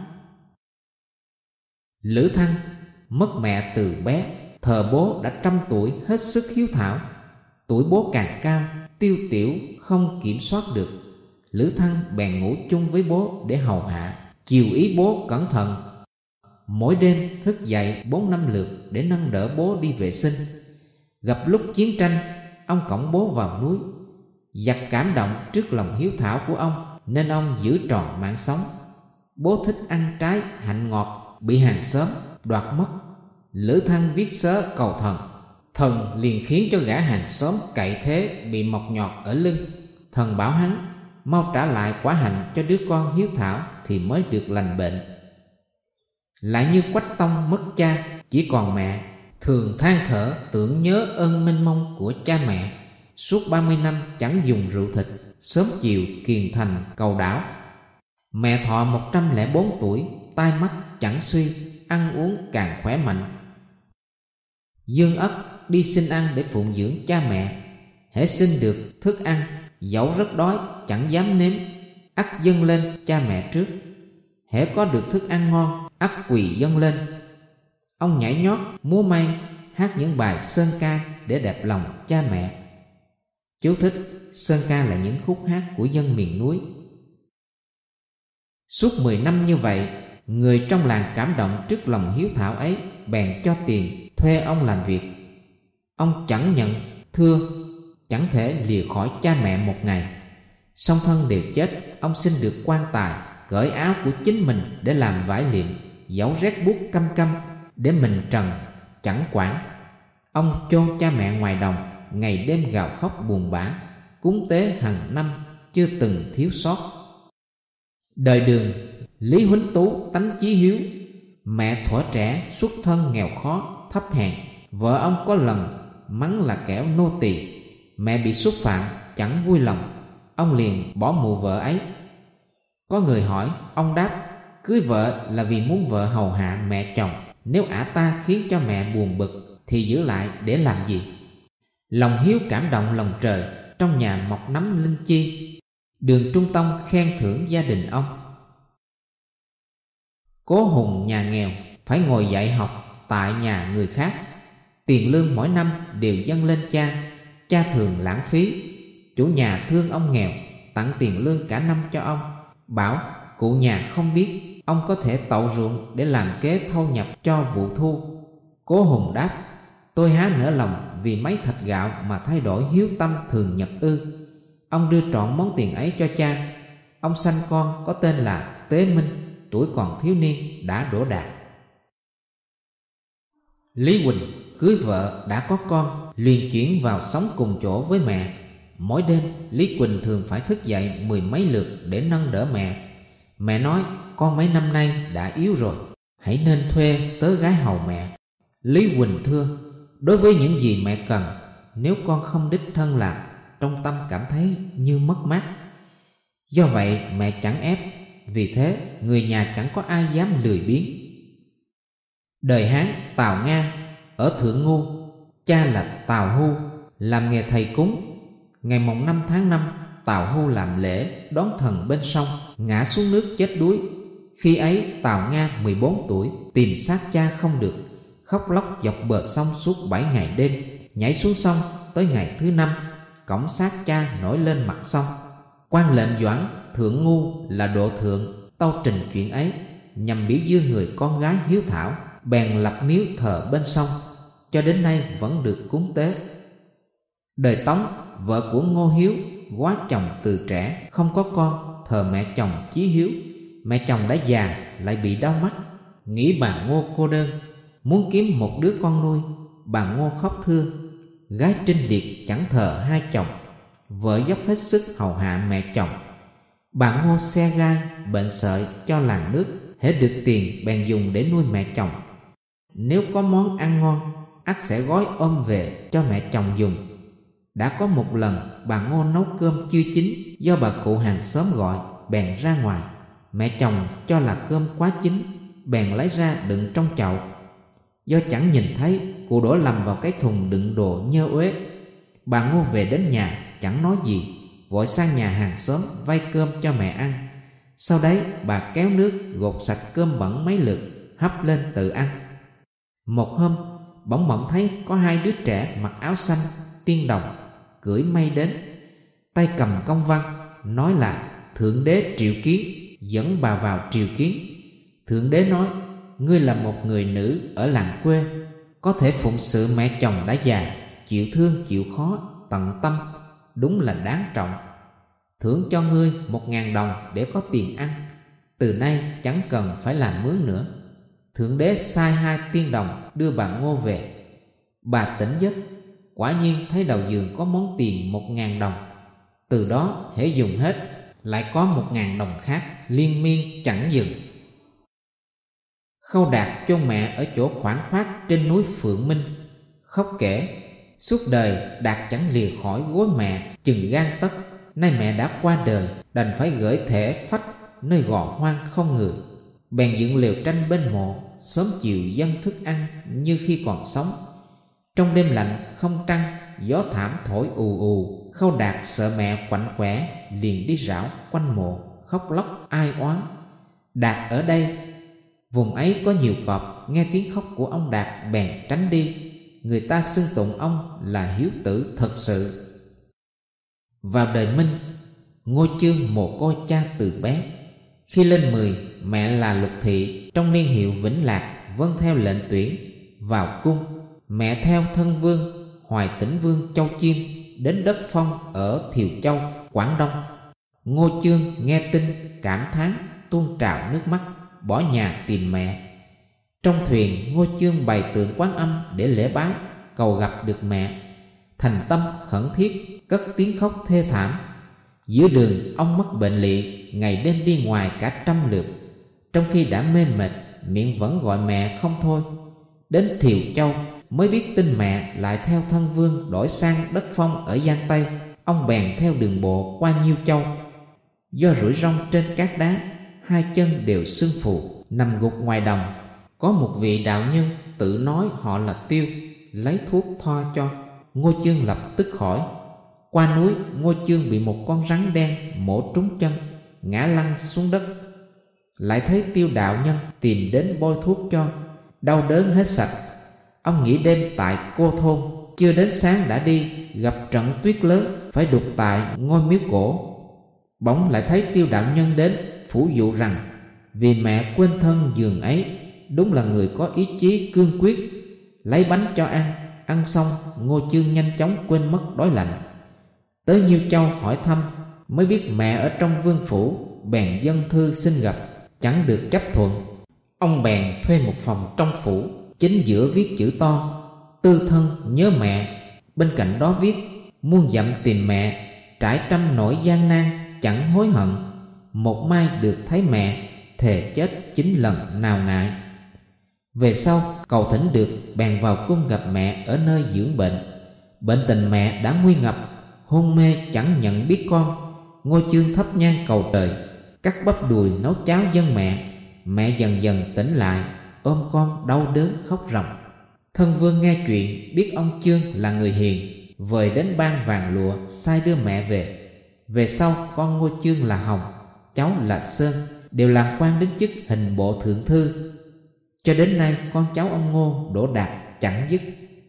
Lữ Thăng mất mẹ từ bé, thờ bố đã trăm tuổi, hết sức hiếu thảo. Tuổi bố càng cao, tiêu tiểu không kiểm soát được. Lữ Thăng bèn ngủ chung với bố để hầu hạ, chiều ý bố cẩn thận. Mỗi đêm thức dậy bốn năm lượt để nâng đỡ bố đi vệ sinh. Gặp lúc chiến tranh, ông cõng bố vào núi. Giặc cảm động trước lòng hiếu thảo của ông nên ông giữ tròn mạng sống. Bố thích ăn trái hạnh ngọt, bị hàng xóm đoạt mất. Lữ Thăng viết sớ cầu thần. Thần liền khiến cho gã hàng xóm cậy thế bị mọc nhọt ở lưng. Thần bảo hắn mau trả lại quả hạnh cho đứa con hiếu thảo thì mới được lành bệnh. Lại như Quách Tông mất cha, chỉ còn mẹ, thường than thở tưởng nhớ ơn mênh mông của cha mẹ. Suốt ba mươi năm chẳng dùng rượu thịt, sớm chiều kiền thành cầu đảo. Mẹ thọ một trăm lẻ bốn tuổi, tai mắt chẳng suy, ăn uống càng khỏe mạnh. Dương Ất đi xin ăn để phụng dưỡng cha mẹ. Hễ xin được thức ăn, dẫu rất đói chẳng dám nếm, ắt dâng lên cha mẹ trước. Hễ có được thức ăn ngon, ắt quỳ dâng lên. Ông nhảy nhót, múa may, hát những bài sơn ca để đẹp lòng cha mẹ. Chú thích: sơn ca là những khúc hát của dân miền núi. Suốt mười năm như vậy, người trong làng cảm động trước lòng hiếu thảo ấy, bèn cho tiền thuê ông làm việc. Ông chẳng nhận, thưa, chẳng thể lìa khỏi cha mẹ một ngày. Song thân đều chết, ông xin được quan tài, cởi áo của chính mình để làm vải liệm, dẫu rét buốt căm căm để mình trần, chẳng quản. Ông chôn cha mẹ ngoài đồng, ngày đêm gào khóc buồn bã, cúng tế hàng năm chưa từng thiếu sót. Đời Đường, Lý Huỳnh Tú tánh chí hiếu. Mẹ thuở trẻ xuất thân nghèo khó, thấp hèn. Vợ ông có lần mắng là kẻo nô tỳ. Mẹ bị xúc phạm, chẳng vui lòng. Ông liền bỏ mụ vợ ấy. Có người hỏi, ông đáp: cưới vợ là vì muốn vợ hầu hạ mẹ chồng. Nếu ả ta khiến cho mẹ buồn bực thì giữ lại để làm gì? Lòng hiếu cảm động lòng trời, trong nhà mọc nấm linh chi. Đường Trung Tông khen thưởng gia đình ông. Cố Hùng nhà nghèo, phải ngồi dạy học tại nhà người khác. Tiền lương mỗi năm đều dâng lên cha. Cha thường lãng phí. Chủ nhà thương ông nghèo, tặng tiền lương cả năm cho ông, bảo cụ nhà không biết ông có thể tậu ruộng để làm kế thâu nhập cho vụ thu. Cố Hùng đáp: tôi há nỡ lòng vì mấy thạch gạo mà thay đổi hiếu tâm thường nhật ư? Ông đưa trọn món tiền ấy cho cha. Ông sanh con có tên là Tế Minh, tuổi còn thiếu niên đã đỗ đạt. Lý Quỳnh cưới vợ đã có con, liền chuyển vào sống cùng chỗ với mẹ. Mỗi đêm Lý Quỳnh thường phải thức dậy mười mấy lượt để nâng đỡ mẹ. Mẹ nói con mấy năm nay đã yếu rồi, hãy nên thuê tớ gái hầu mẹ. Lý Quỳnh thưa: đối với những gì mẹ cần, nếu con không đích thân làm, trong tâm cảm thấy như mất mát. Do vậy mẹ chẳng ép, vì thế người nhà chẳng có ai dám lười biếng. Đời Hán Tào Nga ở Thượng Ngu, cha Cha là Tào Hu, làm nghề thầy cúng. Ngày mồng năm tháng năm, Tào Hu làm lễ đón thần bên sông, ngã xuống nước chết đuối. Khi ấy Tào Nga mười bốn tuổi, tìm xác cha không được, khóc lóc dọc bờ sông suốt bảy ngày đêm. Nhảy xuống sông, tới ngày thứ năm, cõng xác cha nổi lên mặt sông. Quan lệnh Doãn thượng ngu là độ thượng tâu trình chuyện ấy, nhằm biểu dương người con gái hiếu thảo, bèn lập miếu thờ bên sông, cho đến nay vẫn được cúng tế. Đời Tống, vợ của Ngô Hiếu quá chồng từ trẻ, không có con, thờ mẹ chồng chí hiếu. Mẹ chồng đã già lại bị đau mắt, nghĩ bà Ngô cô đơn, muốn kiếm một đứa con nuôi. Bà Ngô khóc thưa: gái trinh liệt chẳng thờ hai chồng. Vợ dốc hết sức hầu hạ mẹ chồng. Bà Ngô xe gai, bệnh sợi cho làng nước, hễ được tiền bèn dùng để nuôi mẹ chồng. Nếu có món ăn ngon, ắt sẽ gói ôm về cho mẹ chồng dùng. Đã có một lần bà Ngô nấu cơm chưa chín, do bà cụ hàng xóm gọi, bèn ra ngoài. Mẹ chồng cho là cơm quá chín, bèn lấy ra đựng trong chậu. Do chẳng nhìn thấy, cụ đổ lầm vào cái thùng đựng đồ nhơ uế. Bà Ngô về đến nhà chẳng nói gì, vội sang nhà hàng xóm vay cơm cho mẹ ăn. Sau đấy bà kéo nước gột sạch cơm bẩn mấy lượt, hấp lên tự ăn. Một hôm bỗng mộng thấy có hai đứa trẻ mặc áo xanh tiên đồng cưỡi mây đến, tay cầm công văn, nói là Thượng Đế triệu kiến, dẫn bà vào triều kiến. Thượng Đế nói: ngươi là một người nữ ở làng quê, có thể phụng sự mẹ chồng đã già, chịu thương chịu khó, tận tâm, đúng là đáng trọng. Thưởng cho ngươi một ngàn đồng để có tiền ăn, từ nay chẳng cần phải làm mướn nữa. Thượng Đế sai hai tiên đồng đưa bà Ngô về. Bà tỉnh giấc, quả nhiên thấy đầu giường có món tiền một ngàn đồng. Từ đó hễ dùng hết, lại có một ngàn đồng khác liên miên chẳng dừng. Khâu Đạt chôn mẹ ở chỗ khoảng khoát trên núi Phượng Minh, khóc kể: suốt đời Đạt chẳng lìa khỏi gối mẹ chừng gan tấc. Nay mẹ đã qua đời, đành phải gửi thể phách nơi gò hoang không người. Bèn dựng lều tranh bên mộ, sớm chiều dâng thức ăn như khi còn sống. Trong đêm lạnh không trăng, gió thảm thổi ù ù, Khâu Đạt sợ mẹ quạnh quẻ, liền đi rảo quanh mộ, khóc lóc ai oán. Đạt ở đây, vùng ấy có nhiều cọp, nghe tiếng khóc của ông Đạt bèn tránh đi. Người ta xưng tụng ông là hiếu tử thật sự. Vào đời Minh, Ngô Chương mồ côi cha từ bé. Khi lên mười, mẹ là Lục Thị trong niên hiệu Vĩnh Lạc vâng theo lệnh tuyển vào cung. Mẹ theo thân vương Hoài Tỉnh Vương Châu Chiêm đến đất Phong ở Thiều Châu, Quảng Đông. Ngô Chương nghe tin cảm thán, tuôn trào nước mắt, bỏ nhà tìm mẹ. Trong thuyền, Ngô Chương bày tượng Quán Âm để lễ bái, cầu gặp được mẹ. Thành tâm khẩn thiết, cất tiếng khóc thê thảm. Giữa đường ông mất bệnh liệt, ngày đêm đi ngoài cả trăm lượt. Trong khi đã mê mệt, miệng vẫn gọi mẹ không thôi. Đến Thiều Châu mới biết tin mẹ lại theo thân vương đổi sang đất Phong ở Giang Tây. Ông bèn theo đường bộ qua Nhiêu Châu. Do rủi rong trên cát đá, hai chân đều sưng phù, nằm gục ngoài đồng. Có một vị đạo nhân tự nói họ là Tiêu, lấy thuốc thoa cho. Ngô Chương lập tức khỏi. Qua núi, Ngô Chương bị một con rắn đen mổ trúng chân, ngã lăn xuống đất. Lại thấy Tiêu đạo nhân tìm đến bôi thuốc cho, đau đớn hết sạch. Ông nghỉ đêm tại Cô Thôn, chưa đến sáng đã đi, gặp trận tuyết lớn, phải đục tại ngôi miếu cổ. Bỗng lại thấy Tiêu đạo nhân đến, phủ dụ rằng vì mẹ quên thân giường ấy, đúng là người có ý chí cương quyết. Lấy bánh cho ăn, ăn xong Ngô Chương nhanh chóng quên mất đói lạnh. Tới Nhiêu Châu hỏi thăm, mới biết mẹ ở trong vương phủ, bèn dâng thư xin gặp, chẳng được chấp thuận. Ông bèn thuê một phòng trong phủ, chính giữa viết chữ to: tư thân nhớ mẹ. Bên cạnh đó viết: muôn dặm tìm mẹ, trải trăm nỗi gian nan, chẳng hối hận. Một mai được thấy mẹ, thề chết chín lần nào ngại. Về sau cầu thỉnh được, bèn vào cung gặp mẹ ở nơi dưỡng bệnh. Bệnh tình mẹ đã nguy ngập, hôn mê chẳng nhận biết con. Ngô Chương thắp nhang cầu trời, cắt bắp đùi nấu cháo dâng mẹ. Mẹ dần dần tỉnh lại, ôm con đau đớn khóc ròng. Thân vương nghe chuyện, biết ông Chương là người hiền, vời đến ban vàng lụa, sai đưa mẹ về. Về sau con Ngô Chương là Hồng, cháu là Sơn, đều làm quan đến chức hình bộ thượng thư. Cho đến nay con cháu ông Ngô đỗ đạt chẳng dứt.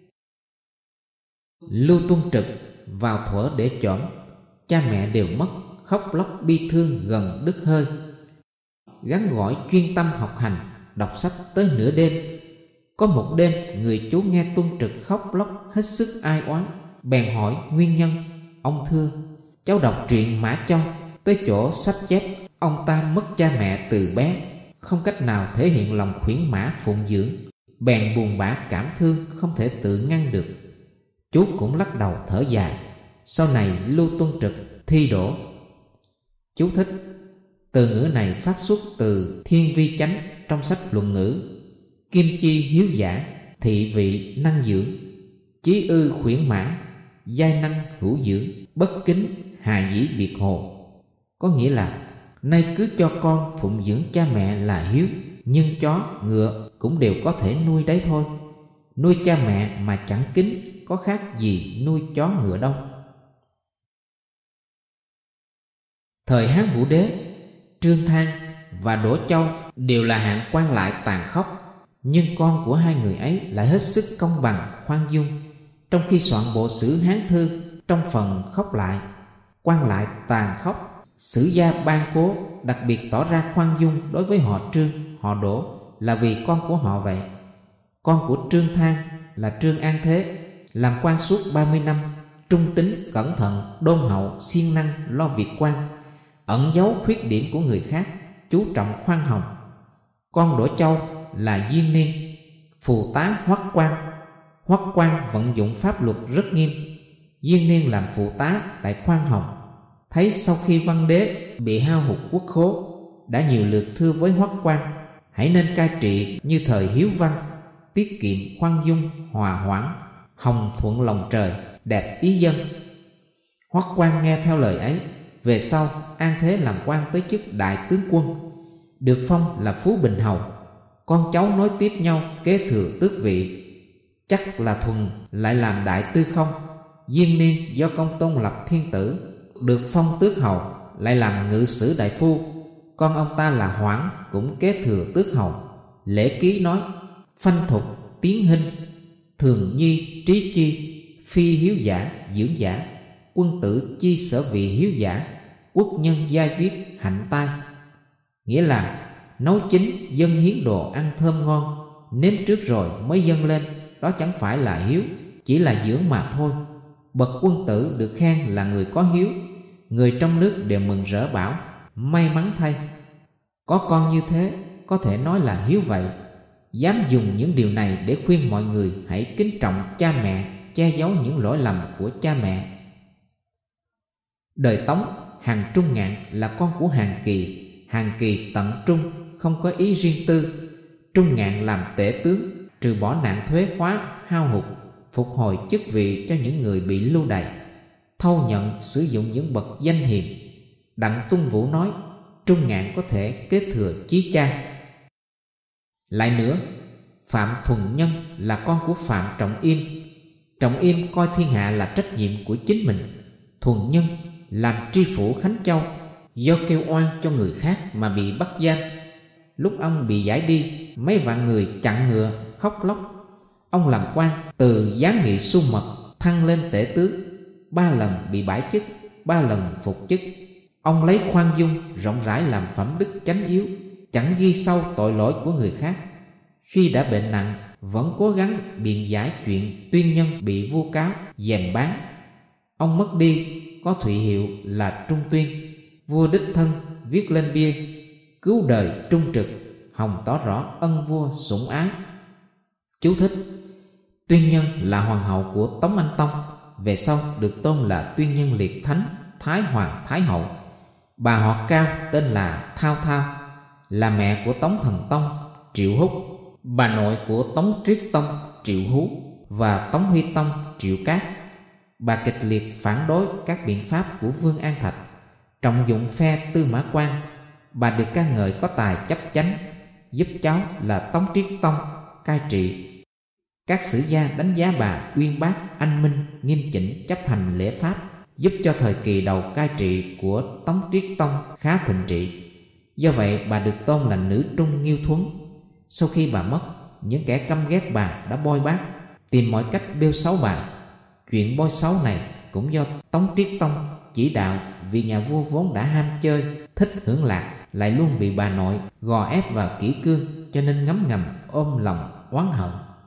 Lưu Tuân Trực vào thuở để chỏm, cha mẹ đều mất, khóc lóc bi thương gần đứt hơi. Gắn gỏi chuyên tâm học hành, đọc sách tới nửa đêm. Có một đêm người chú nghe Tuân Trực khóc lóc hết sức ai oán, bèn hỏi nguyên nhân. Ông thưa: cháu đọc truyện Mã Châu, tới chỗ sách chép ông ta mất cha mẹ từ bé, không cách nào thể hiện lòng khuyển mã phụng dưỡng, bèn buồn bã cảm thương, không thể tự ngăn được. Chú cũng lắc đầu thở dài. Sau này Lưu Tuân Trực thi đỗ. Chú thích: từ ngữ này phát xuất từ Thiên Vi Chánh trong sách Luận Ngữ. Kim chi hiếu giả, thị vị năng dưỡng, chí ư khuyển mã, giai năng hữu dưỡng, bất kính hà dĩ biệt hồ. Có nghĩa là nay cứ cho con phụng dưỡng cha mẹ là hiếu, nhưng chó, ngựa cũng đều có thể nuôi đấy thôi. Nuôi cha mẹ mà chẳng kính có khác gì nuôi chó ngựa đâu. Thời Hán Vũ Đế, Trương Thang và Đỗ Châu đều là hạng quan lại tàn khốc, nhưng con của hai người ấy lại hết sức công bằng khoan dung. Trong khi soạn bộ sử Hán Thư, trong phần khóc lại quan lại tàn khốc, sử gia Ban Cố đặc biệt tỏ ra khoan dung đối với họ Trương, họ Đỗ là vì con của họ vậy. Con của Trương Thang là Trương An Thế, làm quan suốt ba mươi năm, trung tín, cẩn thận, đôn hậu, siêng năng, lo việc quan, ẩn giấu khuyết điểm của người khác, chú trọng khoan hồng. Con Đỗ Châu là Diên Niên, phù tá Hoắc Quan. Hoắc Quan vận dụng pháp luật rất nghiêm, Diên Niên làm phụ tá lại khoan hồng. Thấy sau khi Văn Đế bị hao hụt quốc khố, đã nhiều lượt thưa với Hoắc Quan: hãy nên cai trị như thời Hiếu Văn, tiết kiệm, khoan dung, hòa hoãn, hồng thuận lòng trời, đẹp ý dân. Hoắc Quan nghe theo lời ấy. Về sau An Thế làm quan tới chức đại tướng quân, được phong là Phú Bình Hầu. Con cháu nối tiếp nhau kế thừa tước vị. Chắc là Thuần lại làm đại tư không. Diên Niên do công tôn lập thiên tử, được phong tước hầu, lại làm ngự sử đại phu. Con ông ta là Hoảng cũng kế thừa tước hầu. Lễ Ký nói: phanh thục, tiến hình, thường nhi, trí chi, phi hiếu giả, dưỡng giả, quân tử chi sở vị hiếu giả, quốc nhân giai viết, hạnh tai. Nghĩa là nấu chín dâng hiến đồ ăn thơm ngon, nếm trước rồi mới dâng lên, đó chẳng phải là hiếu, chỉ là dưỡng mà thôi. Bậc quân tử được khen là người có hiếu, người trong nước đều mừng rỡ bảo: may mắn thay, có con như thế, có thể nói là hiếu vậy. Dám dùng những điều này để khuyên mọi người hãy kính trọng cha mẹ, che giấu những lỗi lầm của cha mẹ. Đời Tống, Hàn Trung Ngạn là con của Hàn Kỳ. Hàn Kỳ tận trung, không có ý riêng tư. Trung Ngạn làm tể tướng, trừ bỏ nạn thuế khóa hao hụt, phục hồi chức vị cho những người bị lưu đày, thâu nhận sử dụng những bậc danh hiền. Đặng Tuân Vũ nói Trung Ngạn có thể kế thừa chí cha. Lại nữa, Phạm Thuần Nhân là con của Phạm Trọng Yêm. Trọng Yêm coi thiên hạ là trách nhiệm của chính mình. Thuần Nhân làm tri phủ Khánh Châu, do kêu oan cho người khác mà bị bắt giam. Lúc ông bị giải đi, mấy vạn người chặn ngựa khóc lóc. Ông làm quan từ giám nghị su mật thăng lên tể tướng, ba lần bị bãi chức, ba lần phục chức. Ông lấy khoan dung rộng rãi làm phẩm đức chánh yếu, chẳng ghi sâu tội lỗi của người khác. Khi đã bệnh nặng, vẫn cố gắng biện giải chuyện tuyên nhân bị vu cáo dèm bán. Ông mất đi có thụy hiệu là Trung Tuyên. Vua đích thân viết lên bia: cứu đời trung trực, hồng tỏ rõ ân vua sủng ái. Chú thích: Tuyên Nhân là hoàng hậu của Tống Anh Tông, về sau được tôn là Tuyên Nhân Liệt Thánh, Thái Hoàng Thái Hậu. Bà họ Cao tên là Thao Thao, là mẹ của Tống Thần Tông Triệu Húc, bà nội của Tống Triết Tông Triệu Hú và Tống Huy Tông Triệu Cát. Bà kịch liệt phản đối các biện pháp của Vương An Thạch, trọng dụng phe Tư Mã Quan. Bà được ca ngợi có tài chấp chánh, giúp cháu là Tống Triết Tông cai trị. Các sử gia đánh giá bà uyên bác, anh minh, nghiêm chỉnh, chấp hành lễ pháp, giúp cho thời kỳ đầu cai trị của Tống Triết Tông khá thịnh trị. Do vậy bà được tôn là nữ trung Nghiêu Thuấn. Sau khi bà mất, những kẻ căm ghét bà đã bôi bác, tìm mọi cách bêu xấu bà. Chuyện bôi xấu này cũng do Tống Triết Tông chỉ đạo, vì nhà vua vốn đã ham chơi, thích hưởng lạc, lại luôn bị bà nội gò ép vào kỷ cương, cho nên ngấm ngầm ôm lòng oán hận.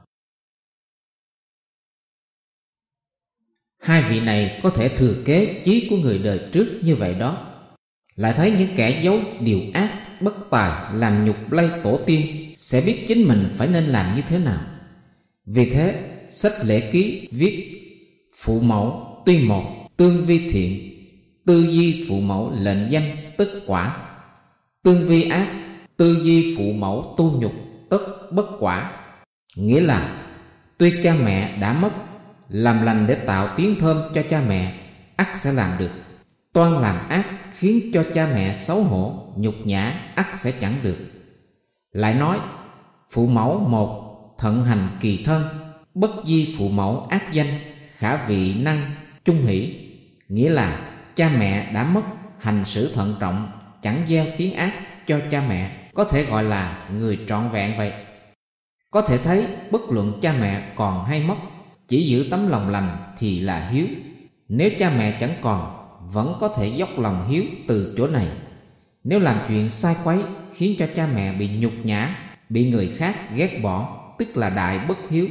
Hai vị này có thể thừa kế chí của người đời trước như vậy đó. Lại thấy những kẻ giấu điều ác, bất tài, làm nhục lây tổ tiên, sẽ biết chính mình phải nên làm như thế nào. Vì thế, sách Lễ Ký viết: phụ mẫu tuy một, tương vi thiện, tư duy phụ mẫu lệnh danh tức quả. Tương vi ác, tư duy phụ mẫu tu nhục tức bất quả. Nghĩa là tuy cha mẹ đã mất, làm lành để tạo tiếng thơm cho cha mẹ ắt sẽ làm được. Toan làm ác khiến cho cha mẹ xấu hổ, nhục nhã ắt sẽ chẳng được. Lại nói phụ mẫu một, thận hành kỳ thân, bất di phụ mẫu ác danh, khả vị năng chung hỷ. Nghĩa là cha mẹ đã mất, hành xử thận trọng, chẳng gieo tiếng ác cho cha mẹ, có thể gọi là người trọn vẹn vậy. Có thể thấy bất luận cha mẹ còn hay mất, chỉ giữ tấm lòng lành thì là hiếu. Nếu cha mẹ chẳng còn, vẫn có thể dốc lòng hiếu từ chỗ này. Nếu làm chuyện sai quấy khiến cho cha mẹ bị nhục nhã, bị người khác ghét bỏ, tức là đại bất hiếu.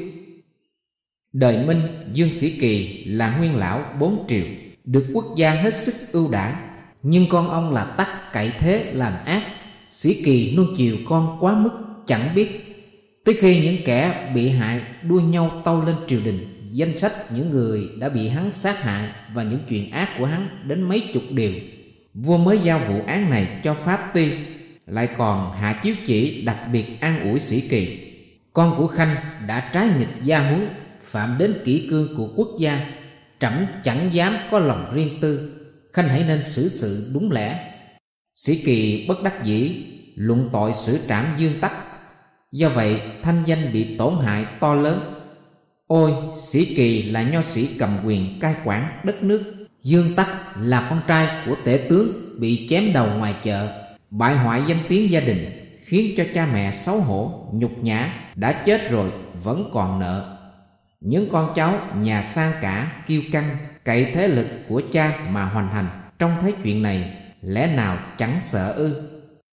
Đời Minh, Dương Sĩ Kỳ là nguyên lão bốn triều, được quốc gia hết sức ưu đãi, nhưng con ông là tắc cậy thế làm ác. Sĩ Kỳ nuông chiều con quá mức, chẳng biết. Tới khi những kẻ bị hại đua nhau tâu lên triều đình, danh sách những người đã bị hắn sát hại và những chuyện ác của hắn đến mấy chục điều, vua mới giao vụ án này cho Pháp Ty, lại còn hạ chiếu chỉ đặc biệt an ủi Sĩ Kỳ. Con của Khanh đã trái nghịch gia huấn, phạm đến kỷ cương của quốc gia, trẫm chẳng dám có lòng riêng tư, Khanh hãy nên xử sự đúng lẽ. Sĩ Kỳ bất đắc dĩ luận tội xử trảm Dương Tắc. Do vậy thanh danh bị tổn hại to lớn. Ôi, Sĩ Kỳ là nho sĩ cầm quyền cai quản đất nước, Dương Tắc là con trai của tể tướng bị chém đầu ngoài chợ, bại hoại danh tiếng gia đình, khiến cho cha mẹ xấu hổ, nhục nhã, đã chết rồi vẫn còn nợ. Những con cháu nhà sang cả, kiêu căng, cậy thế lực của cha mà hoành hành, trông thấy chuyện này lẽ nào chẳng sợ ư?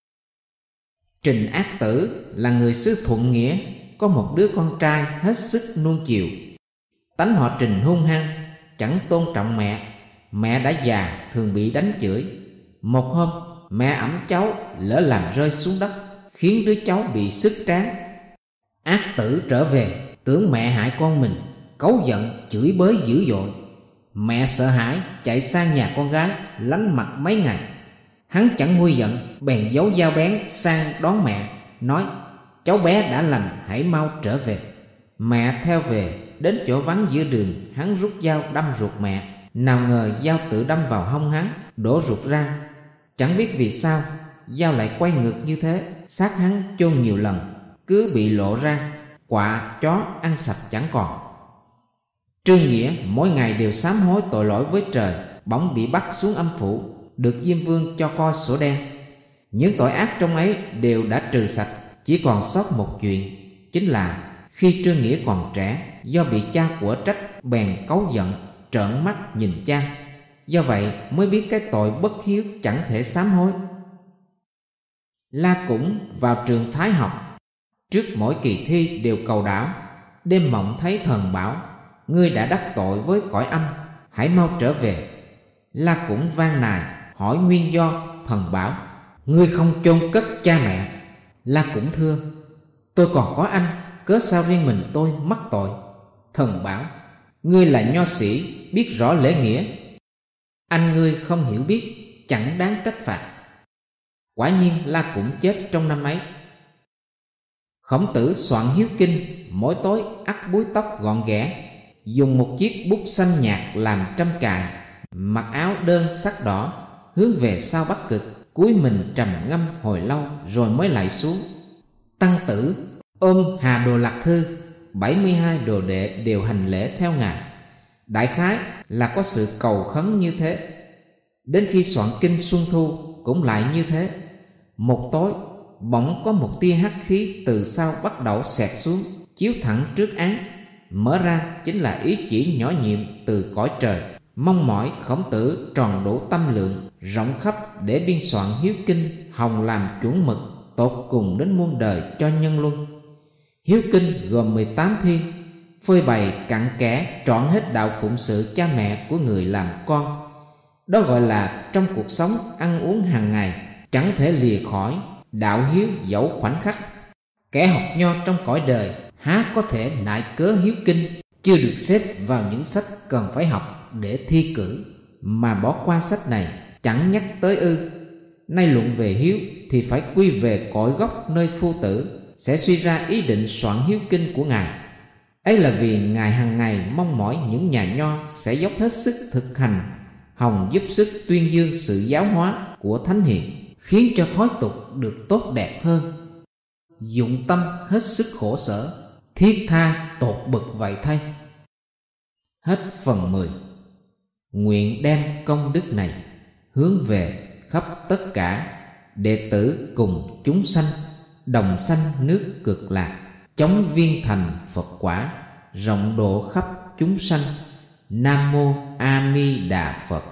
Trình Ác Tử là người xứ Thuận Nghĩa, có một đứa con trai hết sức nuông chiều. Tánh họ Trình hung hăng, chẳng tôn trọng mẹ. Mẹ đã già, thường bị đánh chửi. Một hôm mẹ ẵm cháu lỡ làm rơi xuống đất, khiến đứa cháu bị sứt trán. Ác Tử trở về, tưởng mẹ hại con mình, cáu giận chửi bới dữ dội. Mẹ sợ hãi chạy sang nhà con gái lánh mặt mấy ngày. Hắn chẳng nguôi giận, bèn giấu dao bén sang đón mẹ, nói: cháu bé đã lành, hãy mau trở về. Mẹ theo về, đến chỗ vắng giữa đường, hắn rút dao đâm ruột mẹ. Nào ngờ dao tự đâm vào hông hắn, đổ ruột ra. Chẳng biết vì sao dao lại quay ngược như thế, xác hắn chôn nhiều lần, cứ bị lộ ra, quạ chó ăn sạch chẳng còn. Trương Nghĩa mỗi ngày đều sám hối tội lỗi với trời, bỗng bị bắt xuống âm phủ, được Diêm Vương cho coi sổ đen. Những tội ác trong ấy đều đã trừ sạch, chỉ còn sót một chuyện, chính là khi Trương Nghĩa còn trẻ, do bị cha của trách, bèn cáu giận, trợn mắt nhìn cha. Do vậy mới biết cái tội bất hiếu chẳng thể sám hối. La Cũng vào trường Thái học, trước mỗi kỳ thi đều cầu đảo. Đêm mộng thấy thần bảo: ngươi đã đắc tội với cõi âm, hãy mau trở về. La Cũng van nài hỏi nguyên do. Thần bảo: ngươi không chôn cất cha mẹ. La Cũng thưa: tôi còn có anh, cớ sao riêng mình tôi mắc tội? Thần bảo: ngươi là nho sĩ, biết rõ lễ nghĩa, anh ngươi không hiểu biết, chẳng đáng trách phạt. Quả nhiên La Cũng chết trong năm ấy. Khổng Tử soạn hiếu kinh, mỗi tối ắt búi tóc gọn ghẽ, dùng một chiếc bút xanh nhạt làm trăm cài, mặc áo đơn sắc đỏ, hướng về sau Bắc Cực, cúi mình trầm ngâm hồi lâu rồi mới lại xuống. Tăng Tử ôm Hà Đồ Lạc Thư, bảy mươi hai đồ đệ đều hành lễ theo Ngài. Đại khái là có sự cầu khấn như thế. Đến khi soạn kinh Xuân Thu cũng lại như thế. Một tối, bỗng có một tia hắc khí từ sau bắt đầu xẹt xuống, chiếu thẳng trước án. Mở ra chính là ý chỉ nhỏ nhiệm từ cõi trời, mong mỏi Khổng Tử tròn đủ tâm lượng, rộng khắp để biên soạn hiếu kinh, hòng làm chuẩn mực tột cùng đến muôn đời cho nhân luân. Hiếu kinh gồm mười tám thiên, phơi bày cặn kẽ trọn hết đạo phụng sự cha mẹ của người làm con. Đó gọi là trong cuộc sống ăn uống hàng ngày chẳng thể lìa khỏi đạo hiếu dẫu khoảnh khắc. Kẻ học nho trong cõi đời há có thể nại cớ hiếu kinh chưa được xếp vào những sách cần phải học để thi cử mà bỏ qua sách này chẳng nhắc tới ư? Nay luận về hiếu thì phải quy về cội gốc nơi phu tử sẽ suy ra ý định soạn hiếu kinh của Ngài. Ấy là vì Ngài hằng ngày mong mỏi những nhà nho sẽ dốc hết sức thực hành, hòng giúp sức tuyên dương sự giáo hóa của thánh hiền, khiến cho thói tục được tốt đẹp hơn. Dụng tâm hết sức khổ sở, thiết tha tột bực vậy thay. Hết phần mười. Nguyện đem công đức này hướng về khắp tất cả đệ tử cùng chúng sanh, đồng sanh nước cực lạc, chống viên thành Phật quả, rộng độ khắp chúng sanh. Nam mô A Di Đà Phật.